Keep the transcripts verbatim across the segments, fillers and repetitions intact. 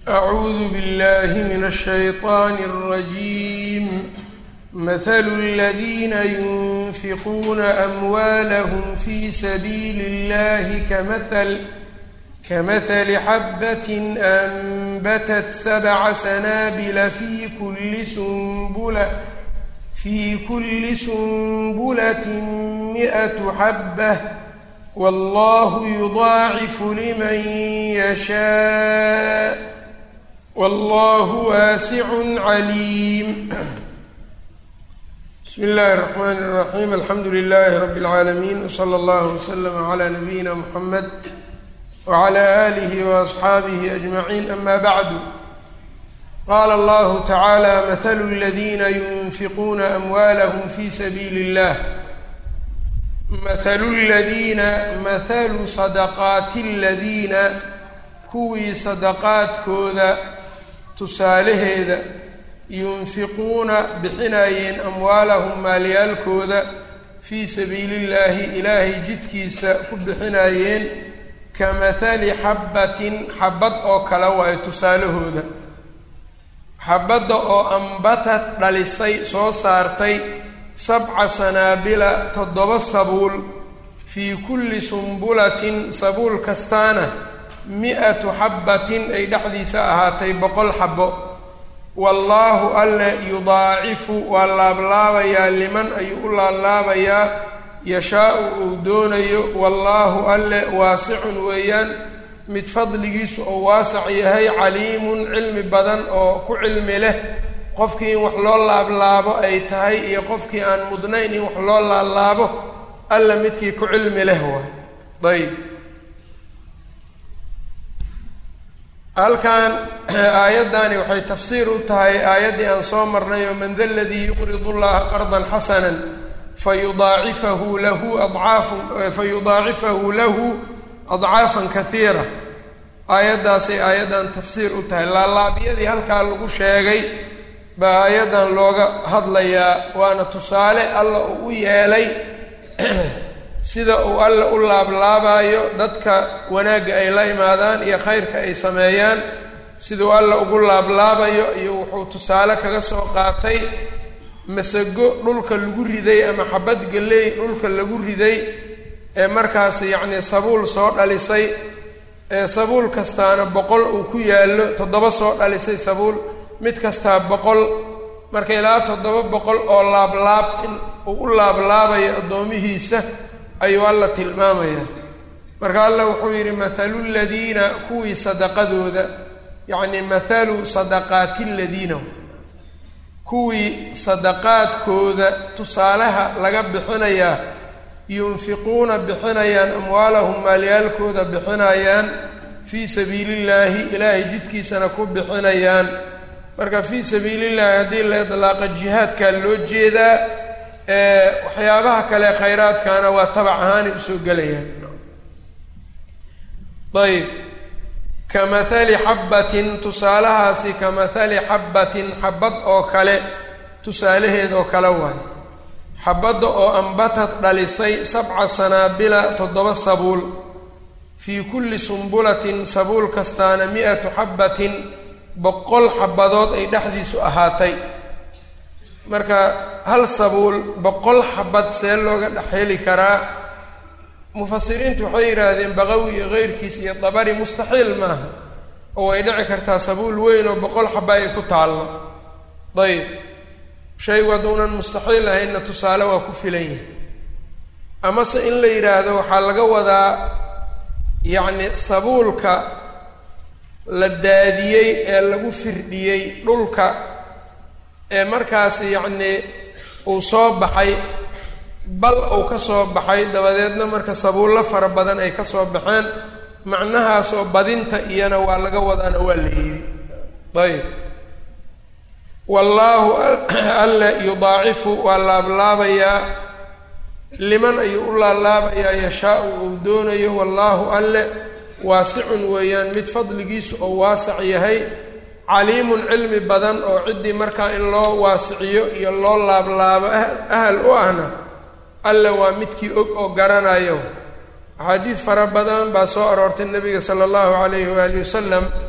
أعوذ بالله من الشيطان الرجيم. مثل الذين ينفقون أموالهم في سبيل الله كمثل كمثل حبة أنبتت سبع سنابل في كل سنبلة في كل سنبلة مئة حبة والله يضاعف لمن يشاء والله واسع عليم. بسم الله الرحمن الرحيم. الحمد لله رب العالمين، وصلى الله وسلم على نبينا محمد وعلى آله وأصحابه أجمعين. أما بعد، قال الله تعالى: مثل الذين ينفقون أموالهم في سبيل الله مثل الذين مثل صدقات الذين kuwii sadaqaadkooda tusaalaheeda yunfiquuna bixinayeen amwaalahum maalyaalkooda fii sabiilillaahi ilaahay jidkiisa ku bixinayeen ka mathali xabbatin xabbad oo kale waayo tusaalahooda. xabbadda oo ambatad dhalisay soo saartay sabca sanaabila toddoba sabuul fii kulli sumbulatin sabuul kastaana mi-atu xabbatin ay dhexdiisa ahaatay boqol xabbo. wallaahu alle yudaacifu waa laablaabayaa liman ayuu u laalaabayaa yashaa-u uu doonayo. wallaahu alle waasicun weeyaan mid fadligiisu oo waasac yahay, caliimun cilmi badan oo ku cilmi leh qofkii in wax loo laablaabo ay tahay iyo qofkii aan mudnayn in wax loo laalaabo alla midkii ku cilmi leh waay. dayib, halkan aayaddani waxay tafsiir u tahay aayaddii aan soo marnay oo man da ladii yuqridu llaha qardan xasanan fayudaacifahu lahu adcaafan fayudaacifahu lahu adcaafan kaiira. aayaddaasay aayaddan tafsiir u tahay. laalaabyadii halkaa lagu sheegay baa aayaddan looga hadlayaa, waana tusaale alla uu u yeelay sida uu alla u laablaabayo dadka wanaagga ay la imaadaan iyo khayrka ay sameeyaan, siduu alla ugu laablaabayo iyo wuxuu tusaale kaga soo qaatay masago dhulka lagu riday ama xabad galley dhulka lagu riday ee markaas yacnii sabuul soo dhalisay, ee sabuul kastaana boqol uu ku yaallo, toddoba soo dhalisay sabuul mid kastaa boqol, marka ilaa toddoba boqol oo laablaab in uu u laablaabayo addoomihiisa ayuu alla tilmaamayaa. marka alla wuxuu yidhi mathalu ladiina kuwii sadaqadooda, yacni mathalu sadaqaati ladiina, kuwii sadaqaadkooda tusaalaha laga bixinayaa yunfiquuna bixinayaan amwaalahum maalyaalkooda bixinayaan fii sabiilillaahi ilaahay jidkiisana ku bixinayaan. marka fii sabiilillaahi haddii la idlaaqa jihaadkaa loo jeedaa, waxyaabaha kale khayraadkaana waa tabac ahaanay usoo gelayaan. ayb, ka mathali xabbatin tusaalahaasi ka mathali xabbatin xabbad oo kale tusaalaheed oo kale waayo. xabbadda oo ambatad dhalisay sabca sanaabila toddoba sabuul fii kulli sumbulatin sabuul kastaana mi-atu xabbatin boqol xabbadood ay dhexdiisu ahaatay. marka hal sabuul boqol xabad see looga dhex heli karaa? mufasiriintu waxay yidhaahdeen baqawi iyo keyrkiis iyo dabari mustaxiil maaha, oo way dhici kartaa sabuul weyn oo boqol xaba ay ku taallo. dayib, shaygu hadduunan mustaxiil ahaynna tusaale waa ku filan yahay. amase in la yidhaahdo waxaa laga wadaa yacni sabuulka la daadiyey ee lagu firdhiyey dhulka ee markaas yacnii uu soo baxay, bal uu ka soo baxay dabadeedna marka sabuullo fara badan ay ka soo baxeen, macnahaasoo badinta iyana waa laga wadaana waa la yidhi. ayb, wallaahu alle yudaacifu waa laablaabayaa liman ayuu u laalaabayaa yashaa-u uu doonayo. wallaahu alle waasicun weeyaan mid fadligiisu oo waasac yahay, caliimun cilmi badan oo ciddii markaa in loo waasiciyo iyo loo laablaabo ahal u ahna alle waa midkii og oo garanayo. axaadiid fara badan baa soo aroortay nebiga sala allahu calayhi waali wasalam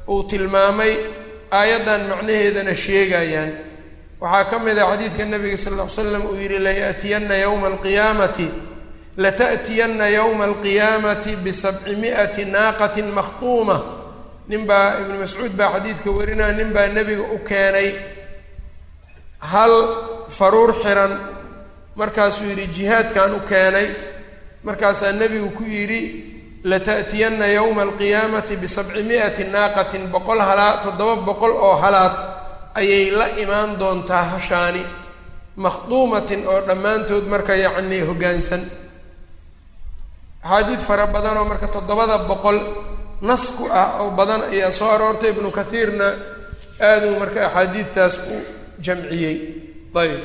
uu tilmaamay aayaddan macnaheedana sheegayaan. waxaa ka mid ah xadiidka nabiga sal lla ly slam uu yidhi laya'tiyanna yowma alqiyaamati lata'tiyanna yowma alqiyaamati bisabcimi'ati naaqatin makhtuuma. ninbaa ibnu mascuud baa xadiidka warinaya, nin baa nebiga u keenay hal faruur xiran, markaasuu yidhi jihaadkaan u keenay. markaasaa nebigu ku yidhi lata'tiyanna yowma alqiyaamati bisabcimi'ati naaqatin, boqol halaa toddoba boqol oo halaad ayay la imaan doontaa hashaani, makhduumatin oo dhammaantood marka yacnii hoggaansan. axaadiid fara badan oo marka toddobada boqol nasku ah oo badan ayaa soo aroortay. ibnu kathiirna aaduu marka axaadiidtaas u jamciyey. ayb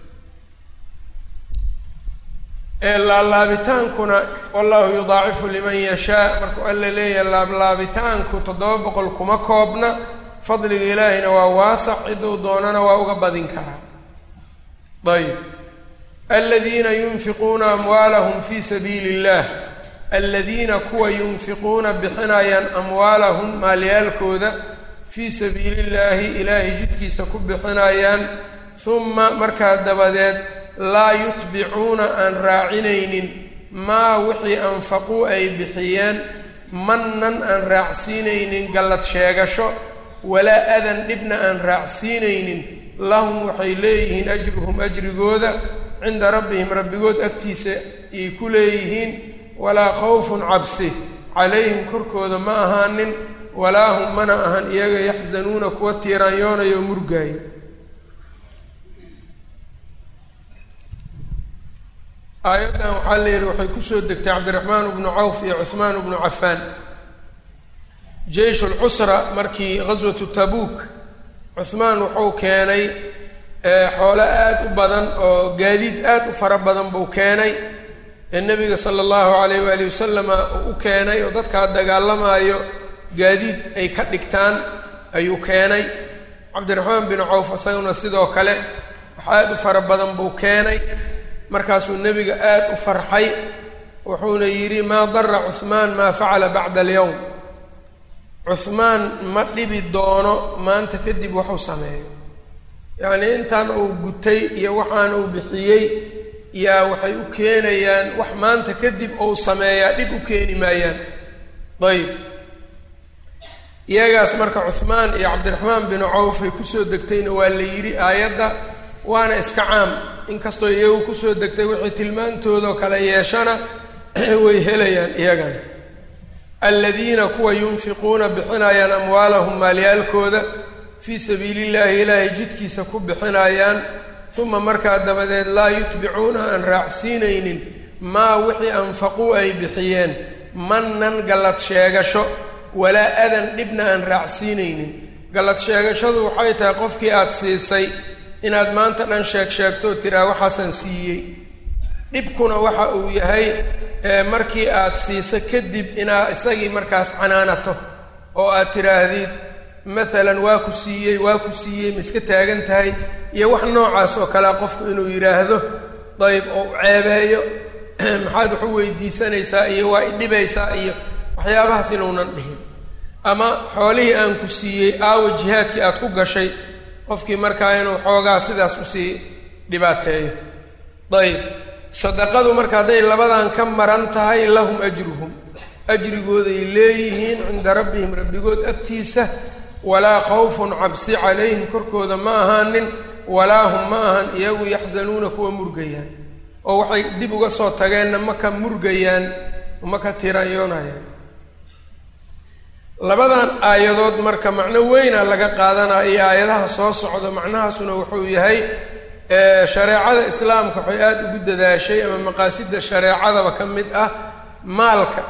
laablaabitaankuna wallahu yudaacifu liman yashaa, markuu alla leeyahay laablaabitaanku toddoba boqol kuma koobna, fadliga ilaahina waa waasac, ciduu doonana waa uga badin karaa. ayb aladiina yunfiquuna amwaalahum fii sabiili illah, aladiina kuwa yunfiquuna bixinayaan amwaalahum maalyaalkooda fii sabiili illaahi ilaahay jidkiisa ku bixinayaan, huma markaa dabadeed laa yutbicuuna aan raacinaynin maa wixii anfaquu ay bixiyeen, mannan aan raacsiinaynin gallad sheegasho, walaa adan dhibna aan raacsiinaynin, lahum waxay leeyihiin ajruhum ajrigooda cinda rabbihim rabbigood agtiisa ay ku leeyihiin, walaa khawfun cabsi calayhim korkooda ma ahaanin, walaa hum mana ahan iyaga yaxzanuuna kuwa tiiraanyoonayo o murgaayo. aayaddan waxaa la yidhi waxay kusoo degtay cabdiraxmaan bnu cawf iyo cuhmaan bnu cafaan. jeysh ulcusra markii ghaswatu tabuuk, cuhmaan wuxuu keenay xoolo aada u badan oo gaadiid aada u fara badan buu keenay, ee nebiga sala allahu calayh waali wasalama uu u keenay oo dadkaa dagaalamaayo gaadiid ay ka dhigtaan ayuu keenay. cabdiraxmaan binu cawf isaguna sidoo kale wax aada u fara badan buu keenay. markaasuu nebiga aada u farxay, wuxuuna yidhi maa dara cuhmaan maa facala bacda alyowm, cuhmaan ma dhibi doono maanta kadib waxuu sameeyo. yacnii intaan uu gutay iyo waxaan uu bixiyey yaa waxay u keenayaan wax maanta kadib uu sameeyaa dhib u keeni maayaan. ayb iyagaas marka cuhmaan iyo cabdiraxmaan binu cawf ay kusoo degtayna waa la yidhi aayadda, waana iska caam, inkastoo iyagu kusoo degtay wixii tilmaantoodao kale yeeshana way helayaan iyagana. aladiina kuwa yunfiquuna bixinayaan amwaalahum maalyaalkooda fii sabiili illaahi ilaahay jidkiisa ku bixinayaan, uma markaa dabadeed laa yutbicuuna aan raacsiinaynin maa wixii anfaquu ay bixiyeen, mannan gallad sheegasho, walaa adan dhibna aan raacsiinaynin. gallad sheegashadu waxay tahay qofkii aada siisay inaad maanta dhan sheeg sheegto oo tiraa waxaasaan siiyey. dhibkuna waxa uu yahay markii aad siiso kadib inaad isagii markaas canaanato oo aad tiraahdid maalan waa ku siiyey waa ku siiyey ma iska taagan tahay iyo wax noocaas oo kalea qofku inuu yidhaahdo dayb oo ceebeeyo maxaad wax u weydiisanaysaa iyo waa idhibaysaa iyo waxyaabahaas inuunan dhihin. ama xoolihii aan ku siiyey aawo jihaadkii aad ku gashay, qofkii markaa inuu xoogaa sidaas usii dhibaateeyo. dayb sadaqadu marka hadday labadan ka maran tahay lahum ajruhum, ajrigooday leeyihiin cinda rabbihim rabbigood agtiisa, walaa khawfun cabsi calayhim korkooda ma ahaanin, walaa hum ma ahan iyagu yaxzanuuna kuwa murgayaan oo waxay dib uga soo tageenna ma ka murgayaan ma ka tiraanyoonayaan. labadan aayadood marka macno weyna laga qaadanaya iyo aayadaha soo socda, macnahaasuna wuxuu yahay shareecada islaamka waxay aada ugu dadaashay ama maqaasida shareecadaba ka mid ah maalka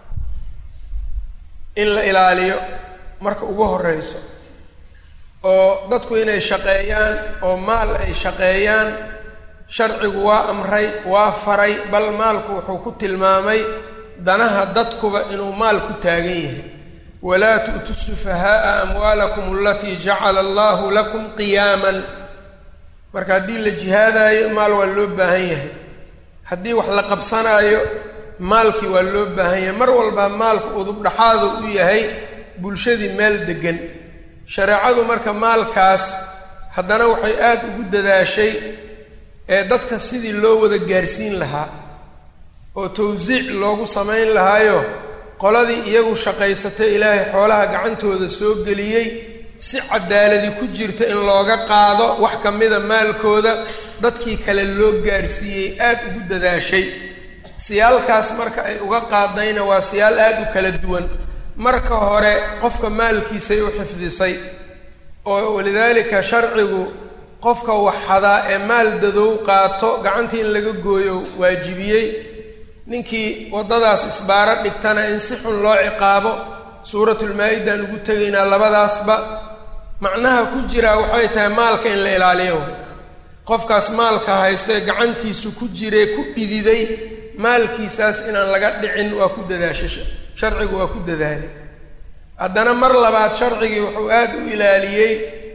in la ilaaliyo marka ugu horeyso, oo dadku inay shaqeeyaan oo maal ay shaqeeyaan sharcigu waa amray waa faray, bal maalku wuxuu ku tilmaamay danaha dadkuba inuu maal ku taagan yahay. walaa tu'tu sufahaaa amwaalakum alatii jacala allahu lakum qiyaaman. marka haddii la jihaadaayo maal waa loo baahan yahay, haddii wax la qabsanaayo maalkii waa loo baahan yahay. mar walba maalku udub dhaxaadu u yahay bulshadii meel degan. shareecadu marka maalkaas haddana waxay aada ugu dadaashay ee dadka sidii loo wada gaarsiin lahaa oo tawsiic loogu samayn lahaayo qoladii iyagu shaqaysatay ilaahay xoolaha gacantooda soo geliyey si cadaaladi ku jirta in looga qaado wax ka mida maalkooda dadkii kale loo gaarsiiyey aada ugu dadaashay. siyaalkaas marka ay uga qaadayna waa siyaal aada u kala duwan. marka hore qofka maalkiisay u xifdisay oo walidaalika sharcigu qofka waxadaa ee maal dadow qaato gacantii in laga gooyo waajibiyey. ninkii waddadaas isbaaro dhigtana in si xun loo ciqaabo. suuratulmaa-idaan ugu tegaynaa labadaasba. macnaha ku jiraa waxay tahay maalka in la ilaaliyo. qofkaas maalka haystee gacantiisu ku jiree ku dhididay maalkiisaas inaan laga dhicin waa ku dadaashay sharcigu waa ku dadaalay. haddana mar labaad sharcigii wuxuu aada u ilaaliyey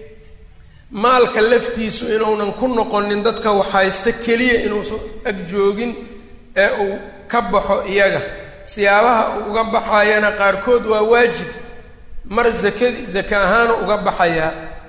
maalka laftiisu inuunan ku noqonin dadka waxhaysta keliya inuusan ag joogin ee uu ka baxo iyaga. siyaabaha uu uga baxayana qaarkood waa waajib. mar zakadi zaka ahaanu uga baxayaa,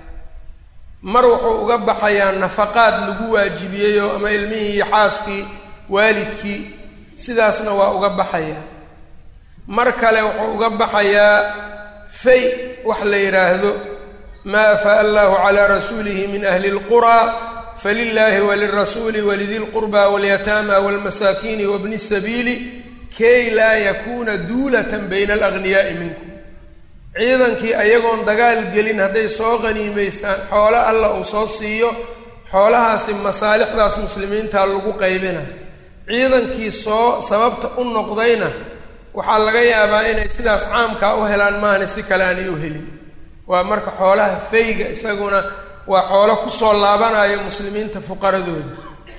mar wuxuu uga baxayaa nafaqaad lagu waajibiyeyoo ama ilmihii iyo xaaskii waalidkii sidaasna waa uga baxayaa. mar kale wuxuu uga baxayaa fay wax la yidhaahdo maa afaa allahu calaa rasuulihi min ahli lquraa falilaahi walirasuuli walidi lqurbaa walyataama walmasaakiini wabni sabiili kay laa yakuuna duulatan bayna alaghniyaa'i minkum. ciidankii ayagoon dagaal gelin hadday soo qaniimaystaan xoolo alla uu soo siiyo xoolahaasi masaalixdaas muslimiintaa lagu qaybina. ciidankii soo sababta u noqdayna waxaa laga yaabaa inay sidaas caamkaa u helaan maahane si kale aanay u helin. waa marka xoolaha fayga isaguna waa xoolo kusoo laabanayo muslimiinta fuqaradooda.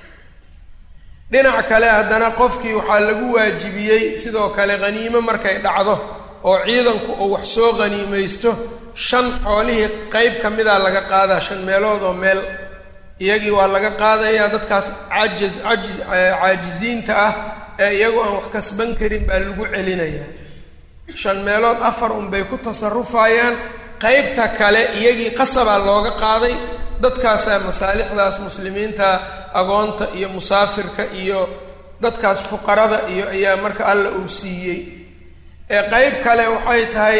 dhinac kale haddana qofkii waxaa lagu waajibiyey sidoo kale qhaniimo markay dhacdo oo ciidanku uu wax soo qhaniimaysto shan xoolihii qeyb ka mida laga qaadaa. shan meelood oo meel iyagii waa laga qaadayaa. dadkaas cajiz cajiz caajiziinta ah ee iyagu aan wax kasban karin baa lagu celinayaa. shan meelood afar unbay ku tasarufayaan. qeybta kale iyagii qasabaa looga qaaday. dadkaasaa masaalixdaas muslimiinta agoonta iyo musaafirka iyo dadkaas fuqarada iyo ayaa marka alla uu siiyey. ee qeyb kale waxay tahay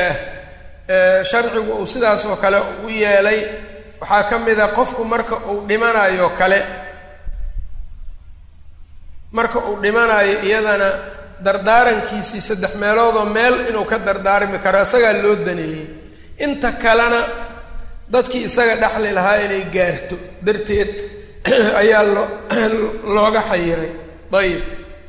sharcigu uu sidaas oo kale u yeelay. waxaa ka mid a qofku marka uu dhimanayo kale marka uu dhimanayo iyadana dardaarankiisii saddex meeloodoo meel inuu ka dardaarmi karo isagaa loo daneeyey. inta kalena dadkii isaga dhexli lahaa inay gaarto darteed ayaa loo looga xayiray. dayib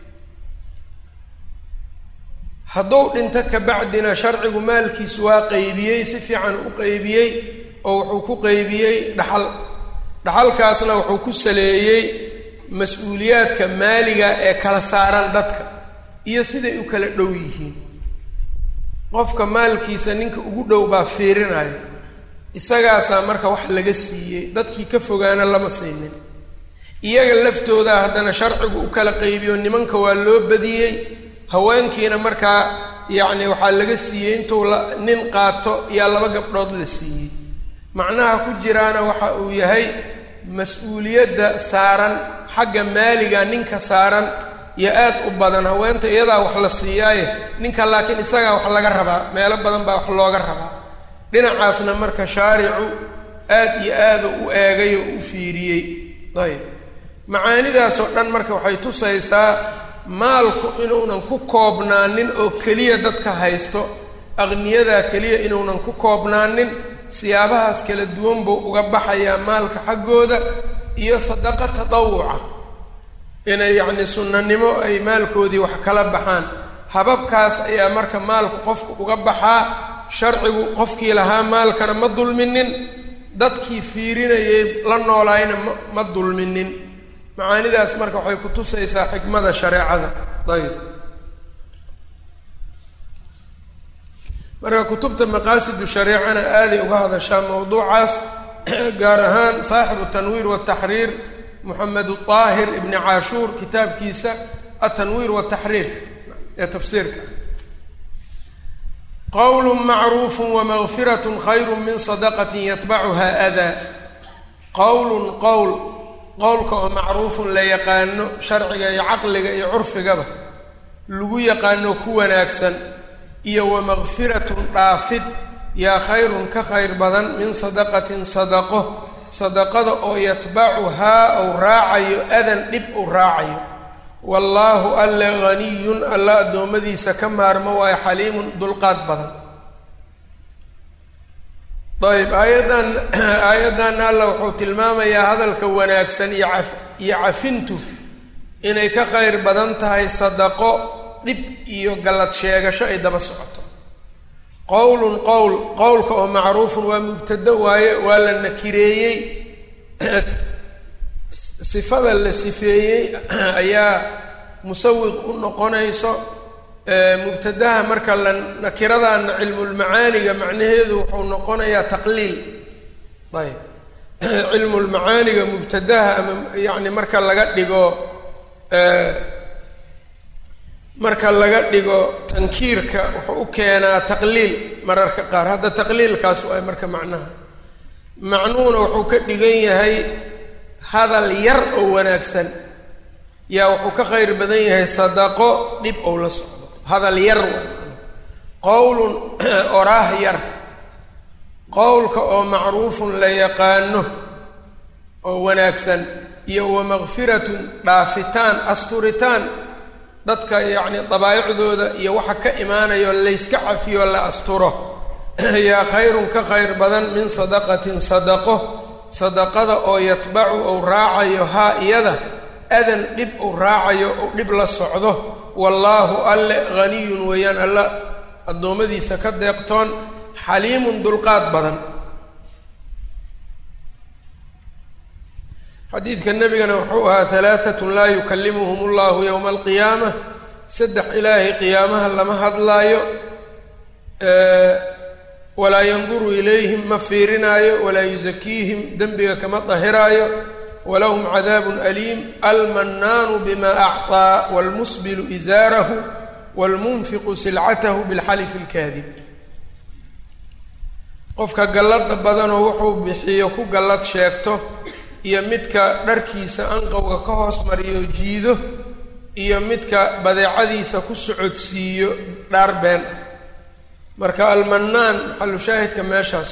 hadduu dhinto kabacdina sharcigu maalkiisu waa qeybiyey, si fiican u qeybiyey oo wuxuu ku qeybiyey dhaxal. dhaxalkaasna wuxuu ku saleeyey mas-uuliyaadka maaliga ee kala saaran dadka iyo siday u kala dhow yihiin. qofka maalkiisa ninka ugu dhow baa fiirinaya, isagaasaa marka wax laga siiyey. dadkii ka fogaana lama siinin. iyaga laftooda haddana sharcigu u kala qeybiyo nimanka waa loo badiyey. haweenkiina markaa yacni waxaa laga siiyey intuu la nin qaato iyaa laba gabdhood la siiyey. macnaha ku jiraana waxa uu yahay mas-uuliyadda saaran xagga maaliga ninka saaran iyo aad u badan. haweenta iyadaa wax la siiyaaye ninka laakiin isagaa wax laga rabaa. meelo badan baa wax looga rabaa. dhinacaasna marka shaaricu aad iyo aada u eegay oo u fiiriyey. ayib macaanidaasoo dhan marka waxay tusaysaa maalku inuunan ku koobnaanin oo keliya dadka haysto, aqniyadaa keliya inuunan ku koobnaanin. siyaabahaas kala duwan buu uga baxayaa maalka xaggooda iyo sadaqa tadawuca inay yacni sunnanimo ay maalkoodii wax kala baxaan. hababkaas ayaa marka maalku qofku uga baxaa. sharcigu qofkii lahaa maalkana ma dulminin, dadkii fiirinayay la noolaayna ma ma dulminin. macaanidaas marka waxay ku tusaysaa xikmada shareecada. ayib marka kutubta maqaasidu shareecana aaday uga hadashaa mawduucaas. gaar ahaan saaxibu tanwiir wataxriir moxamed aahir ibni caashuur kitaabkiisa atanwiir wataxriir ee tafsiirka. qowlu macruufu wamagfiratun khayru min sadaqatin yatbacuha adaa qowlun qowl qowlka oo macruufun la yaqaano sharciga iyo caqliga iyo curfigaba lagu yaqaano ku wanaagsan iyo wamagfiratun dhaafid yaa khayrun ka khayr badan min sadaqatin sadaqo sadaqada oo yatbacuhaa ou raacayo adan dhib u raacayo wallaahu alle haniyun alla addoommadiisa ka maarmo waayo xaliimun dulqaad badan. ayb aayaddan aayaddan alla wuxuu tilmaamayaa hadalka wanaagsan iyo caf iyo cafintu inay ka khayr badan tahay sadaqo dhib iyo gallad sheegasho ay daba socoto. qowlun qowl qowlka oo macruufun waa mubtado waaye waa la nakireeyey sifada la sifeeyey ayaa musawiq u noqonayso mubtadaha marka la nakiradaana cilmulmacaaniga macnaheedu wuxuu noqonayaa taqliil. ayb cilmulmacaaniga mubtadaha ama yacni marka laga dhigo marka laga dhigo tankiirka wuxuu u keenaa taqliil mararka qaar. hadda taqliilkaas waa marka macnaha macnuhuna wuxuu ka dhigan yahay hadal yar oo wanaagsan yaa wuxuu ka khayr badan yahay sadaqo dhib ou la socdo. hadal yar waa qowlun oraah yar qowlka oo macruufun la yaqaano oo wanaagsan iyo wamagfiratun dhaafitaan asturitaan dadka yacni dabaa'icdooda iyo waxa ka imaanayo layska cafiyo la asturo yaa khayrun ka khayr badan min sadaqatin sadaqo sadaqada oo yatbacu ou raacayo haa iyada adan dhib uu raacayo ou dhib la socdo wallaahu alle haniyun weeyaan alla addoommadiisa ka deeqtoon xaliimun dulqaad badan. xadiidka nebigana wuxuu ahaa halaatatun laa yukallimuhum allahu yowma alqiyaamah saddex ilaahay qiyaamaha lama hadlaayo walaa yanduru ilayhim ma fiirinaayo walaa yusakiihim dembiga kama dahiraayo walahum cadaabun aliim almannaanu bima acطaa wاlmusbilu izaarahu wاlmunfiqu silcatahu bilxalifi اlkaadib. qofka gallada badanoo wuxuu bixiyo ku gallad sheegto iyo midka dharkiisa anqowga ka hoos mariyo jiido iyo midka badeecadiisa ku socodsiiyo dhaar been ah. marka almannaan maxalu shaahidka meeshaas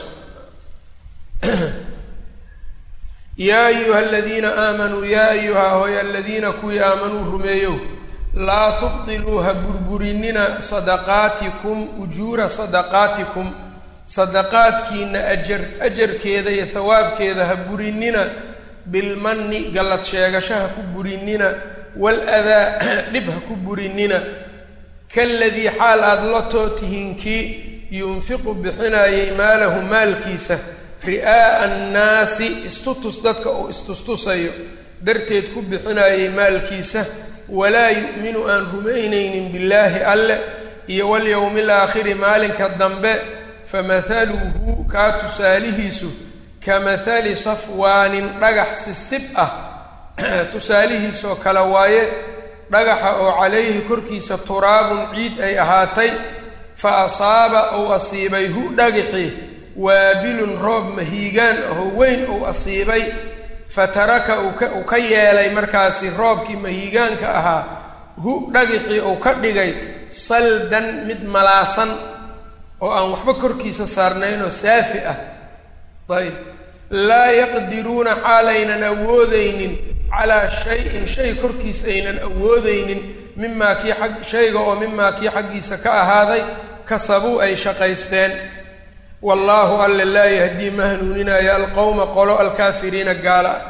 yaa ayuha aladiina aamanuu yaa ayuha hooy aladiina kuwii aamanuu rumeeyow laa tubdiluu ha burburinina sadaqaatikum ujuura sadaqaatikum sadaqaadkiina ajar ajarkeeda iyo hawaabkeeda ha burinina bilmanni gallad sheegasho ha ku burinina waaladaa dhib ha ku burinina kaladii xaal aada la too tihiin kii yunfiqu bixinaayay maalahu maalkiisa ri'aa'a annaasi istutus dadka uu istustusayo darteed ku bixinaayay maalkiisa walaa yu'minu aan rumaynaynin billaahi alle iyo walyowmi alaakhiri maalinka dambe famahaluhu kaa tusaalihiisu kamahali safwaanin dhagax sisib ah tusaalihiisoo kale waaye dhagaxa oo calayhi korkiisa turaabun ciid ay ahaatay fa asaaba ou asiibay hu dhagaxi waabilun roob mahiigaan ahoo weyn ou asiibay fataraka uu ka yeelay markaasi roobkii mahiigaanka ahaa hu dhagaxii uu ka dhigay saldan mid malaasan oo aan waxba korkiisa saarnaynoo saafi ah. ayb laa yaqdiruuna xaalaynan awoodaynin calaa shay-in shay korkiis aynan awoodaynin mimaa kii ag shayga oo mimaa kii xaggiisa ka ahaaday kasabuu ay shaqaysteen wallaahu alle laa yahdii ma hanuuninaayo alqowma qolo alkaafiriina gaala ah.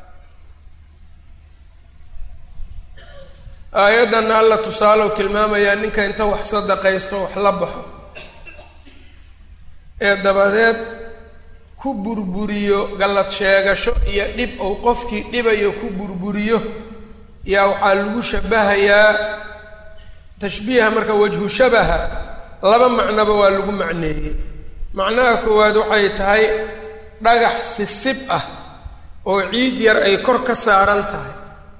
aayaddanna alla tusaalow tilmaamayaa ninka inta wax sadaqaysto wax la baxo ee dabadeed ku burburiyo gallad sheegasho iyo dhib ou qofkii dhibayo ku burburiyo yaa waxaa lagu shabahayaa tashbiiha marka wajhu shabaha laba macnoba waa lagu macneeyey. macnaha koowaad waxay tahay dhagax sisib ah oo ciid yar ay kor ka saaran tahay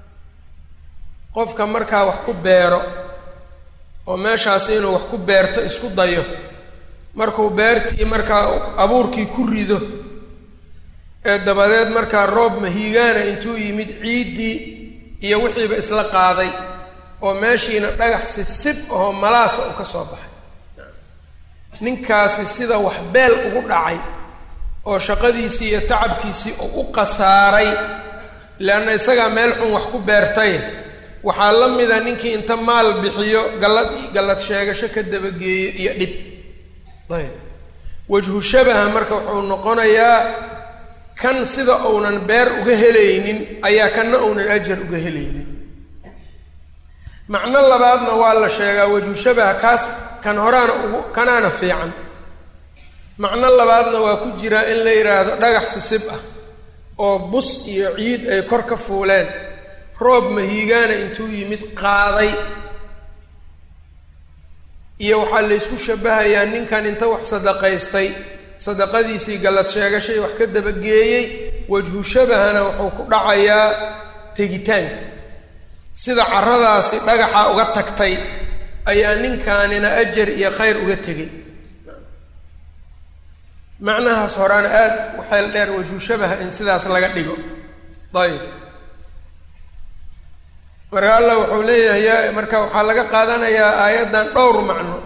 qofka markaa wax ku beero oo meeshaas inuu wax ku beerto isku dayo markuu beertii markaa abuurkii ku rido ee dabadeed markaa roob mahiigaana intuu yimid ciiddii iyo wixiiba isla qaaday oo meeshiina dhagax si sib oo malaasa u ka soo baxay ninkaasi sida wax beel ugu dhacay oo shaqadiisii iyo tacabkiisii oo u qasaaray leanna isagaa meel xun wax ku beertay waxaa la mida ninkii inta maal bixiyo gallad gallad sheegasho ka dabageeyo iyo dhib ayb wajhu shabaha marka wuxuu noqonayaa kan sida uunan beer uga helaynin ayaa kanna uunan ajar uga helaynin macno labaadna waa la sheegaa wajhu shabaha kaas kan horaana ugu kanaana fiican macno labaadna waa ku jiraa in la yidhaahdo dhagax sisib ah oo bus iyo ciid ay kor ka fuuleen roob mahiigaana intuu yimid qaaday iyo waxaa la ysku shabahayaa ninkan inta wax sadaqaystay sadaqadiisii gallad sheegashay wax ka dabageeyey wajhu shabahana wuxuu ku dhacayaa tegitaanka sida carradaasi dhagaxa uga tagtay ayaa ninkaanina ajar iyo khayr uga tegay macnahaas horaana aada u xeel dheer wajhu shabaha in sidaas laga dhigo ayb marka allah wuxuu leeyahay marka waxaa laga qaadanayaa aayaddan dhowr macno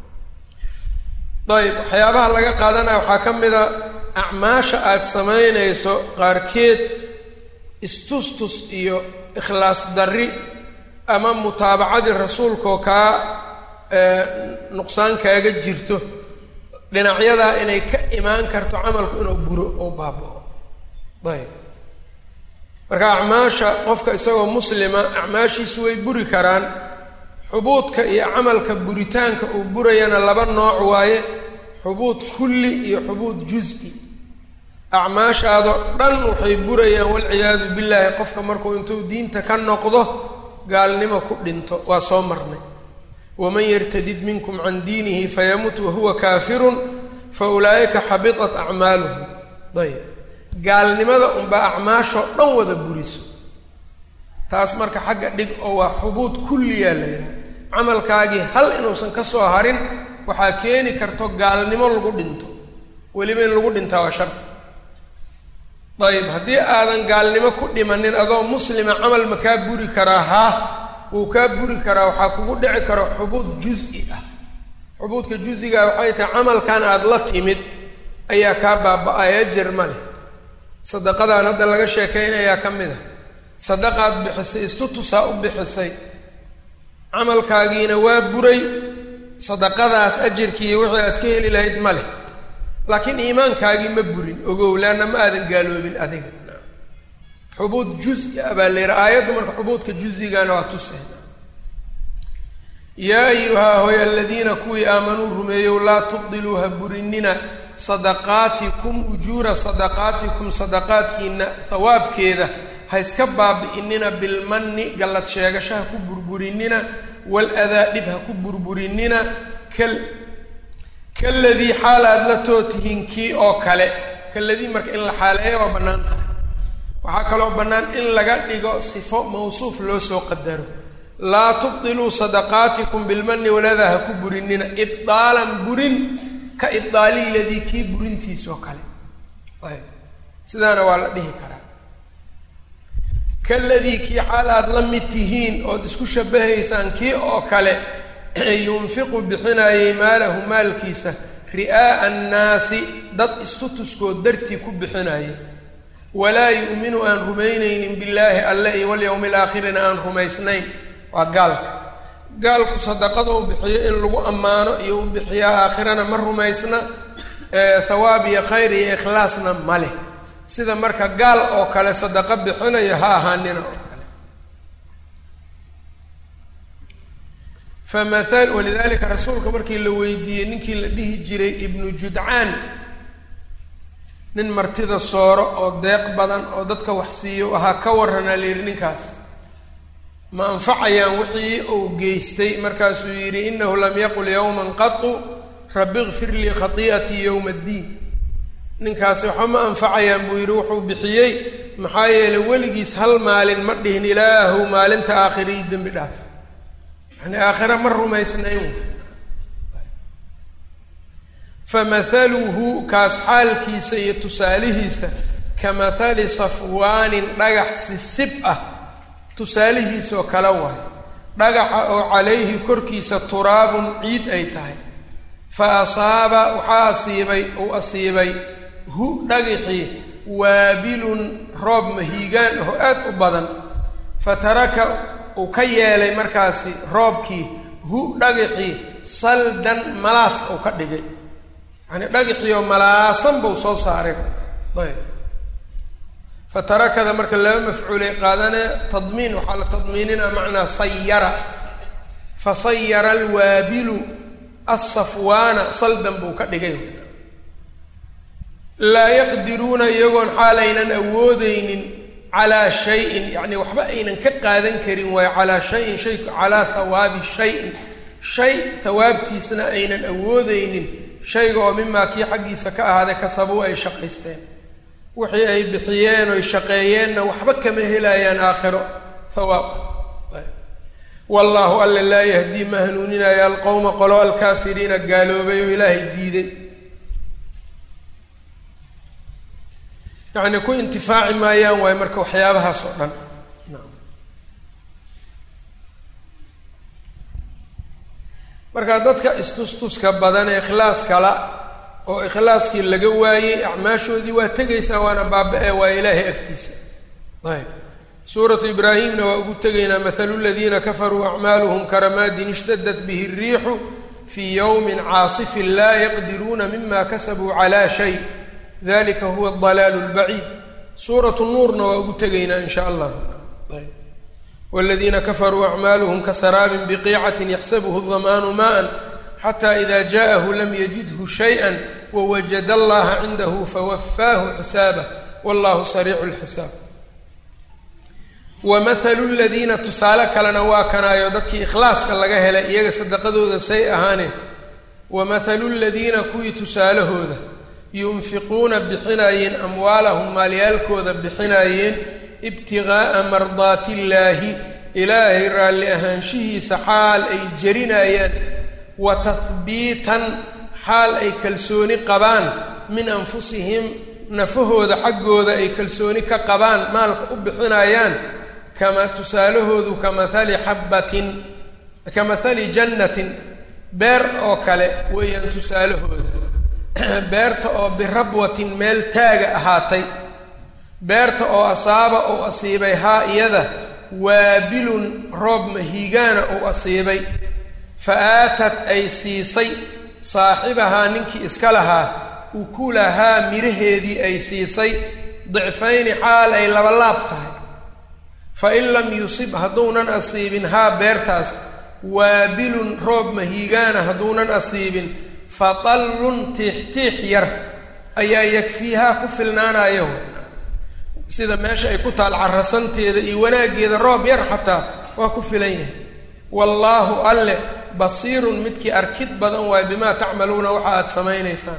ayb waxyaabaha laga qaadanaya waxaa ka mid a acmaasha aada samaynayso qaarkeed istustus iyo ikhlaas darri ama mutaabacadii rasuulkaoo kaa nuqsaan kaaga jirto dhinacyadaa inay ka imaan karto camalku inuu buro oo baaba-o ayb marka acmaasha qofka isagoo muslima acmaashiisu way buri karaan xubuudka iyo camalka buritaanka uu burayana laba nooc waaye xubuud kulli iyo xubuud juz-i acmaashaado dhan waxay burayaan walciyaadu billaahi qofka markuu intuu diinta ka noqdo gaalnimo ku dhinto waa soo marnay waman yartadid minkum can diinihi fayamut wahuwa kaafirun fa ulaa'ika xabitat acmaaluhum ayb gaalnimada unbaa acmaashoo dhan wada buriso taas marka xagga dhig oo waa xubuud kulliyaa la yidhaha camalkaagii hal inuusan ka soo harin waxaa keeni karto gaalnimo lagu dhinto weliba in lagu dhintaa waa shardi ayb haddii aadan gaalnimo ku dhimanin adoo muslima camal ma kaa buri karaa haa wuu kaa buri karaa waxaa kugu dhici karo xubuud juz-i ah xubuudka juz-igaa waxay tahay camalkan aada la timid ayaa kaa baaba-ay ajar ma leh sadaqadaan hadda laga sheekaynayaa ka mid a sadaqaad bixisay istutusaa u bixisay camalkaagiina waa buray sadaqadaas ajarkiiyo wixii aad ka heli lahayd ma leh laakiin iimaankaagii ma burin ogow leanna ma aadan gaaloobin adiga xubuud juz-i ah baa la yidhaha aayaddu marka xubuudka juz-igana waa tusay yaa ayuhaa hoy aladiina kuwii aamanuu rumeeyow laa tubdiluu ha burinina sadaqaatikum ujuura sadaqaatikum sadaqaadkiina hawaabkeeda ha iska baabi'inina bilmanni gallad sheegasho ha ku burburinina waladaa dhib ha ku burburinina kal kaladii xaal aada la tootihiin kii oo kale kaladii marka in la xaaleeyo waa bannaan tahay waxaa kaloo bannaan in laga dhigo sifo mawsuuf loo soo qadaro laa tubdiluu sadaqaatikum bilmanni waladaa ha ku burinina ibdaalan burin ka ibdaali ladii kii burintiisa oo kale ayb sidaana waa la dhihi karaa kaladii kii xaal aada la mid tihiin ood isku shabahaysaan kii oo kale yunfiqu bixinaayey maalahu maalkiisa ri'aa'a annaasi dad istutuskood dartii ku bixinaayay walaa yu'minu aan rumaynaynin billaahi alle iyo walyawmi alaakhirina aan rumaysnayn waa gaalka gaalku sadaqada u bixiyo in lagu ammaano iyo u bixiyaa aakhirana ma rumaysna thawaab iyo khayr iyo ikhlaasna ma leh sida marka gaal oo kale sadaqo bixinayo ha ahaanina oo kale famathal walidaalika rasuulka markii la weydiiyey ninkii la dhihi jiray ibnu judcaan nin martida sooro oo deeq badan oo dadka wax siiyo ahaa ka warranaa la yidhi ninkaas ma anfacayaan wixii uu geystay markaasuu yidhi innahu lam yaqul yowman qatu rabbi ikfir lii khatii'atii yowma addiin ninkaasi waxba ma anfacayaan buu yidhi wuxuu bixiyey maxaa yeelay weligiis hal maalin ma dhihin ilaahu maalinta aakhira ii dembi dhaaf yani aakhira ma rumaysnayn famathaluhu kaas xaalkiisa iyo tusaalihiisa kamathali safwaanin dhagax sisib ah tusaalihiisoo kala waay dhagaxa oo calayhi korkiisa turaabun ciid ay tahay fa asaaba waxaa asiibay uu asiibay hu dhagaxii waabilun roob mahiigaan oo aad u badan fataraka uu ka yeelay markaasi roobkii hu dhagaxii saldan malaas uu ka dhigay yacni dhagaxii oo malaasan buu soo saaray ayb fatarakada marka laba mafcuulay qaadane tadmiin waxaa la tadmiinina macnaa sayara fasayara alwaabilu asafwaana saldan buu ka dhigay laa yaqdiruuna iyagoon xaalaynan awoodeynin calaa shayin yacni waxba aynan ka qaadan karin waayo calaa shayin shay calaa hawaabi shayin shay hawaabtiisna aynan awoodeynin shayga oo mimaa kii xaggiisa ka ahaaday kasabuu ay shaqaysteen wixii ay bixiyeen oy shaqeeyeenna waxba kama helayaan aakhiro hawaab wallaahu alla laa yahdii ma hanuuninaya alqowma qolo alkaafiriina gaaloobay oo ilaahay diiday yacni ku intifaaci maayaan waayo marka waxyaabahaas oo dhan marka dadka istustuska badan ee ikhlaas kala oo ikhlaaskii laga waayey acmaashoodii waa tegaysaa waana baaba-e waa ilaahay agtiisa ayb suuratu ibraahimna waa ugu tegaynaa mathalu ladiina kafaruu acmaaluhum karamaadin ishtadat bihi الriixu fii yowmin caasifin laa yaqdiruuna mima kasabuu calaa shay dalika huwa adalaalu اlbaciid suuratu nuurna waa ugu tegaynaa in sha allah ayb wاladiina kafaruu acmaaluhum kasaraabin biqiicatin yaxsabuhu الdamaanu maءa xtى إida jaءahu lam yajidhu shayئa wawajada allaha cindahu fawafaahu xisaabah wallahu sariicu اlxisaab wamahalu ladiina tusaale kalena waa kanaayo dadkii ikhlaaska laga helay iyaga sadaqadooda say ahaaneen wamahalu ladiina kuwii tusaalahooda yunfiquuna bixinaayeen amwaalahum maalyaalkooda bixinaayeen ibtigaa'a mardaati illaahi ilaahay raalli ahaanshihiisa xaal ay jerinaayaan wa tahbiitan xaal ay kalsooni qabaan min anfusihim nafahooda xaggooda ay kalsooni ka qabaan maalka u bixinayaan kama tusaalahoodu kamahali xabbatin kamahali jannatin beer oo kale weeyaan tusaalahooda beerta oo birabwatin meel taaga ahaatay beerta oo asaaba uu asiibay haa iyada waabilun roob mahiigaana uu asiibay fa aatat ay siisay saaxibahaa ninkii iska lahaa ukulahaa miraheedii ay siisay dicfayni xaal ay laba laab tahay fa in lam yusib hadduunan asiibin haa beertaas waabilun roob mahiigaana hadduunan asiibin fa dallun tiixtiix yar ayaa yakfiihaa ku filnaanayo sida meesha ay ku taal carrasanteeda iyo wanaaggeeda roob yar xataa waa ku filan yahay wallaahu alle basiirun midkii arkid badan waayo bimaa tacmaluuna waxa aada samaynaysaan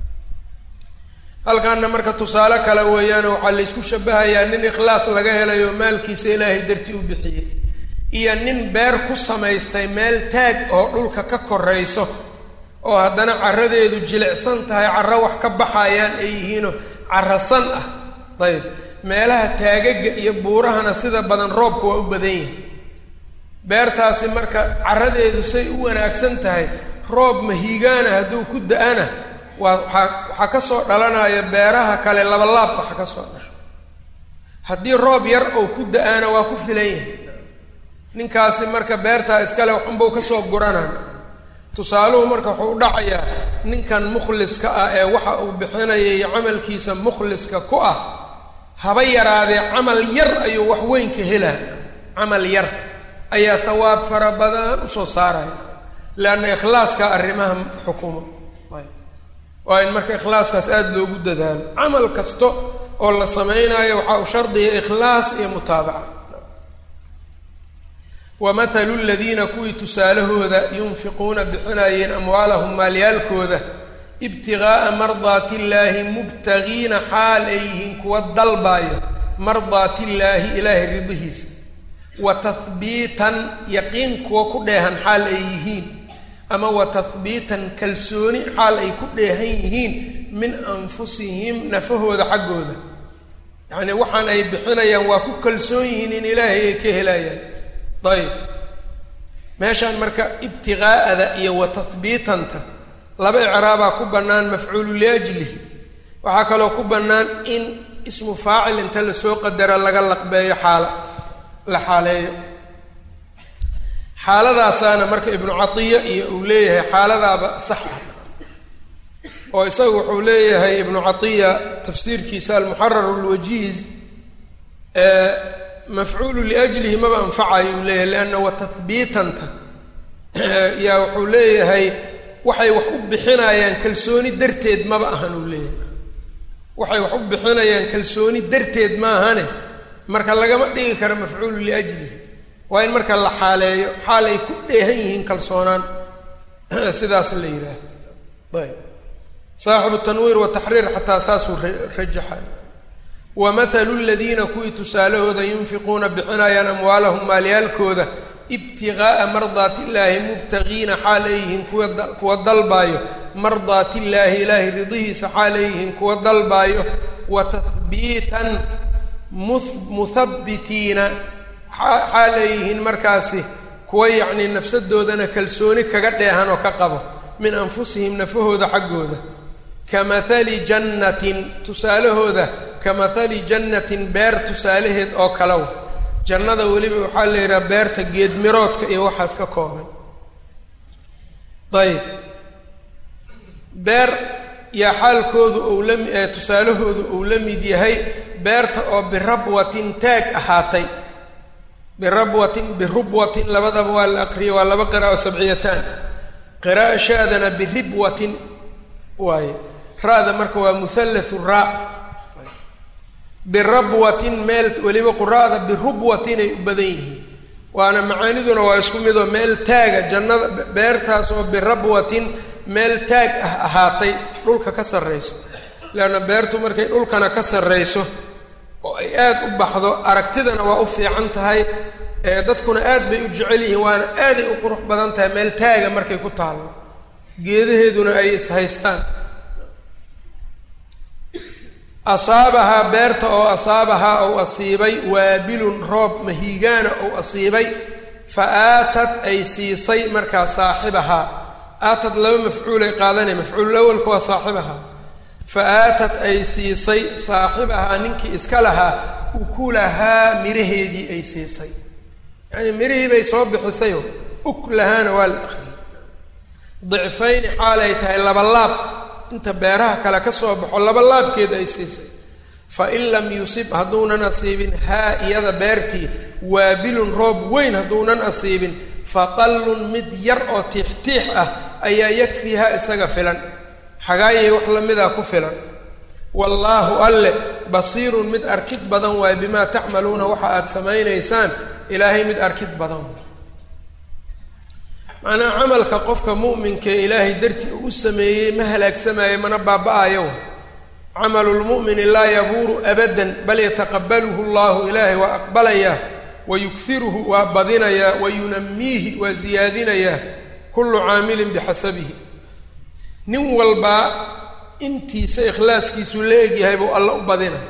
halkaana marka tusaale kale weeyaano waxaa laysku shabahayaa nin ikhlaas laga helayo maalkiisa ilaahay dartii u bixiyey iyo nin beer ku samaystay meel taag oo dhulka ka korayso oo haddana carradeedu jilicsan tahay carro wax ka baxayaan ay yihiinoo carrasan ah dayib meelaha taagaga iyo buurahana sida badan roobka waa u badan yahay beertaasi marka carradeedu say u wanaagsan tahay roob mahiigaana hadduu ku da-ana waa waxaa waxaa ka soo dhalanaya beeraha kale labalaab waxa ka soo dhasho haddii roob yar oo ku da-ana waa ku filan yahay ninkaasi marka beertaa iskale waxunbau ka soo guranaya tusaaluhu marka wuxuu u dhacayaa ninkan mukhliska ah ee waxa uu bixinayay camalkiisa mukhliska ku ah haba yaraadee camal yar ayuu wax weyn ka helaa camal yar ayaa hawaab fara badan usoo saaraya leanna ikhlaaska arrimaha xukumo waa in marka ikhlaaskaas aada loogu dadaalo camal kasta oo la samaynayo waxaa u shardiya ikhlaas iyo mutaabaca wamathalu ladiina kuwii tusaalahooda yunfiquuna bixinayeen amwaalahum maalyaalkooda ibtigaa'a mardaati illaahi mubtagiina xaal ay yihiin kuwa dalbaayo mardaati illaahi ilaahay ridihiisa wa tahbiitan yaqiin kuwa ku dheehan xaal ay yihiin ama wa tathbiitan kalsooni xaal ay ku dheehan yihiin min anfusihim nafahooda xaggooda yacni waxaan ay bixinayaan waa ku kalsoon yihiin in ilaahay ay ka helayaan ayb meeshaan marka ibtiqaa'ada iyo wa tathbiitanta laba icraabaa ku bannaan mafcuulu liajlihi waxaa kaloo ku bannaan in ismu faacil inta lasoo qadara laga laqbeeyo xaala la xaaleeyo xaaladaasaana marka ibnu catiya iyo uu leeyahay xaaladaaba sax ah oo isagu wuxuu leeyahay ibnu catiya tafsiirkiisa almuxarar alwajiiz mafcuulu liajlihi maba anfacayo uu leeyahay lianna wa tathbiitanta yaa wuxuu leeyahay waxay wax u bixinayaan kalsooni darteed maba ahan uu leeyahay waxay wax u bixinayaan kalsooni darteed ma ahane marka lagama dhigi karo mafcuulu liajlihi waa in marka la xaaleeyo xaal ay ku dheehan yihiin kalsoonaan sidaas la yidhaaha ayb saaxibu tanwiir wataxriir xataa saasuu rajaxay wa mathalu ladiina kuwii tusaalahooda yunfiquuna bixinayaan amwaalahum maalyaalkooda ibtiqaa'a mardaatillaahi mubtagiina xaal ay yihiin kuwa kuwa dalbaayo mardaatillaahi ilaahay ridihiisa xaal ay yihiin kuwa dalbaayo wa tathbiitan muhabbitiina xaal ay yihiin markaasi kuwa yacnii nafsadoodana kalsooni kaga dheehan oo ka qabo min anfusihim nafahooda xaggooda ka mathali jannatin tusaalahooda ka mathali jannatin beer tusaalaheed oo kalew jannada weliba waxaa la yidhaha beerta geedmiroodka iyo waxaas ka kooban ayb beer yaa xaalkoodu ou la tusaalahoodu uu la mid yahay beerta oo birabwatin taag ahaatay birabwatin birubwatin labadaba waa la aqriyay waa laba qiraa'o sabciyataan qiraa'o shaadana biribwatin waaye ra-da marka waa muhallathu raa birabwatin meel weliba quraa'da birubwatin ay u badan yihiin waana macaaniduna waa isku midoo meel taaga jannada beertaas oo birabwatin meel taag ah ahaatay dhulka ka sarrayso leanna beertu markay dhulkana ka sarrayso oo ay aada u baxdo aragtidana waa u fiican tahay ee dadkuna aad bay u jecel yihiin waana aaday u qurux badan tahay meel taaga markay ku taallo geedaheeduna ay is-haystaan asaabahaa beerta oo asaabahaa ou asiibay waabilun roob mahiigaana ou asiibay fa aatad ay siisay markaa saaxibahaa aatad laba mafcuulay qaadanay mafcuulul awalka waa saaxibahaa fa aatad ay siisay saaxibahaa ninkii iska lahaa ukulahaa miraheedii ay siisay yacnii mirihii bay soo bixisayo uklahaana waa la akhriyay dicfayni xaal ay tahay labalaab inta beeraha kale ka soo baxo labalaabkeed ay siisay fa in lam yusib hadduunan asiibin haa iyada beertii waabilun roob weyn hadduunan asiibin faqallun mid yar oo tiixtiix ah ayaa yakfiihaa isaga filan xagaayay wax lamidaa ku filan wallaahu alle basiirun mid arkid badan waay bimaa tacmaluuna waxa aada samaynaysaan ilaahay mid arkid badan macnaa camalka qofka mu'minka ee ilaahay dartii uu u sameeyey ma halaagsamaayo mana baaba-ayo camalu lmu'mini laa yabuuru abadan bal yataqabbaluhu allahu ilaahay waa aqbalayaa wa yughiruhu waa badinayaa wa yunamiihi waa siyaadinayaa kullu caamilin bixasabihi nin walbaa intiisa ikhlaaskiisu la egyahay buu alla u badina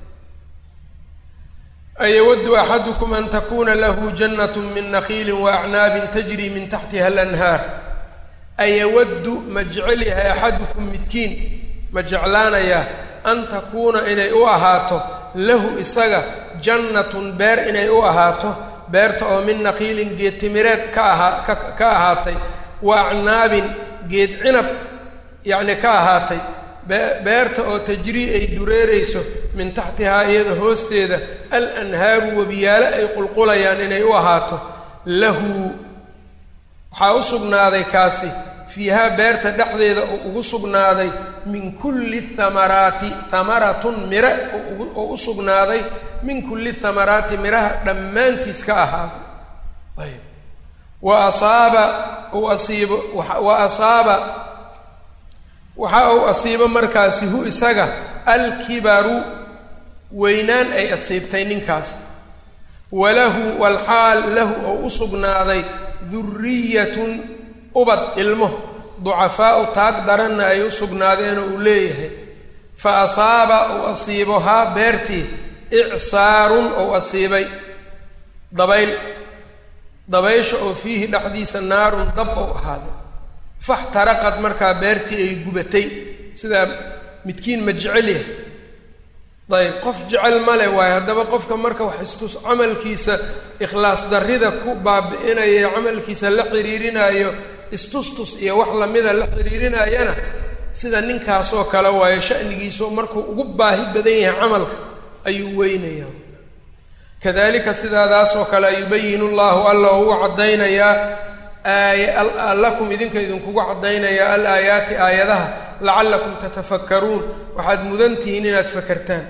ayawaddu axadukum an takuuna lahu jannat min nakhiili waacnaabin tajri min taxtiha alanhaar ayawaddu ma jecel yahay axadukum midkiin ma jeclaanayaa an takuuna inay u ahaato lahu isaga jannatun beer inay u ahaato beerta oo min nakhiilin geed timireed ka ahaa ka ka ahaatay wa acnaabin geed cinab yacni ka ahaatay beerta oo tajrii ay dureerayso min taxtihaa iyada hoosteeda al anhaaru webiyaalo ay qulqulayaan inay u ahaato lahu waxaa u sugnaaday kaasi fiihaa beerta dhexdeeda oo ugu sugnaaday min kulli thamaraati thamaratun mira oo u sugnaaday min kulli thamaraati miraha dhammaantiis ka ahaaday ayb wa asaaba u asiibo wa asaaba waxa uu asiibo markaasi hu isaga alkibaru weynaan ay asiibtay ninkaas walahu walxaal lahu oo u sugnaaday duriyatun ubad ilmo ducafaa'u taag daranna ay u sugnaadeenoo uu leeyahay fa asaaba uu asiibohaa beertii icsaarun ou asiibay dabayl dabaysha oo fiihi dhexdiisa naarun dab ou ahaaday faxtaraqad markaa beertii ay gubatay sidaa midkiin ma jecel yahay dayib qof jecel male waayo haddaba qofka marka wax istus camalkiisa ikhlaas darrida ku baabi'inaya camalkiisa la xiriirinayo istustus iyo wax lamida la xiriirinayana sida ninkaasoo kale waayo sha'nigiisu markuu ugu baahi badan yahay camalka ayuu weynayaa kadalika sidaadaasoo kale yubayinu llahu alla ugu caddaynayaa aaya lakum idinka idinkugu caddaynayaa alaayaati aayadaha lacallakum tatafakkaruun waxaad mudan tihiin inaad fakertaan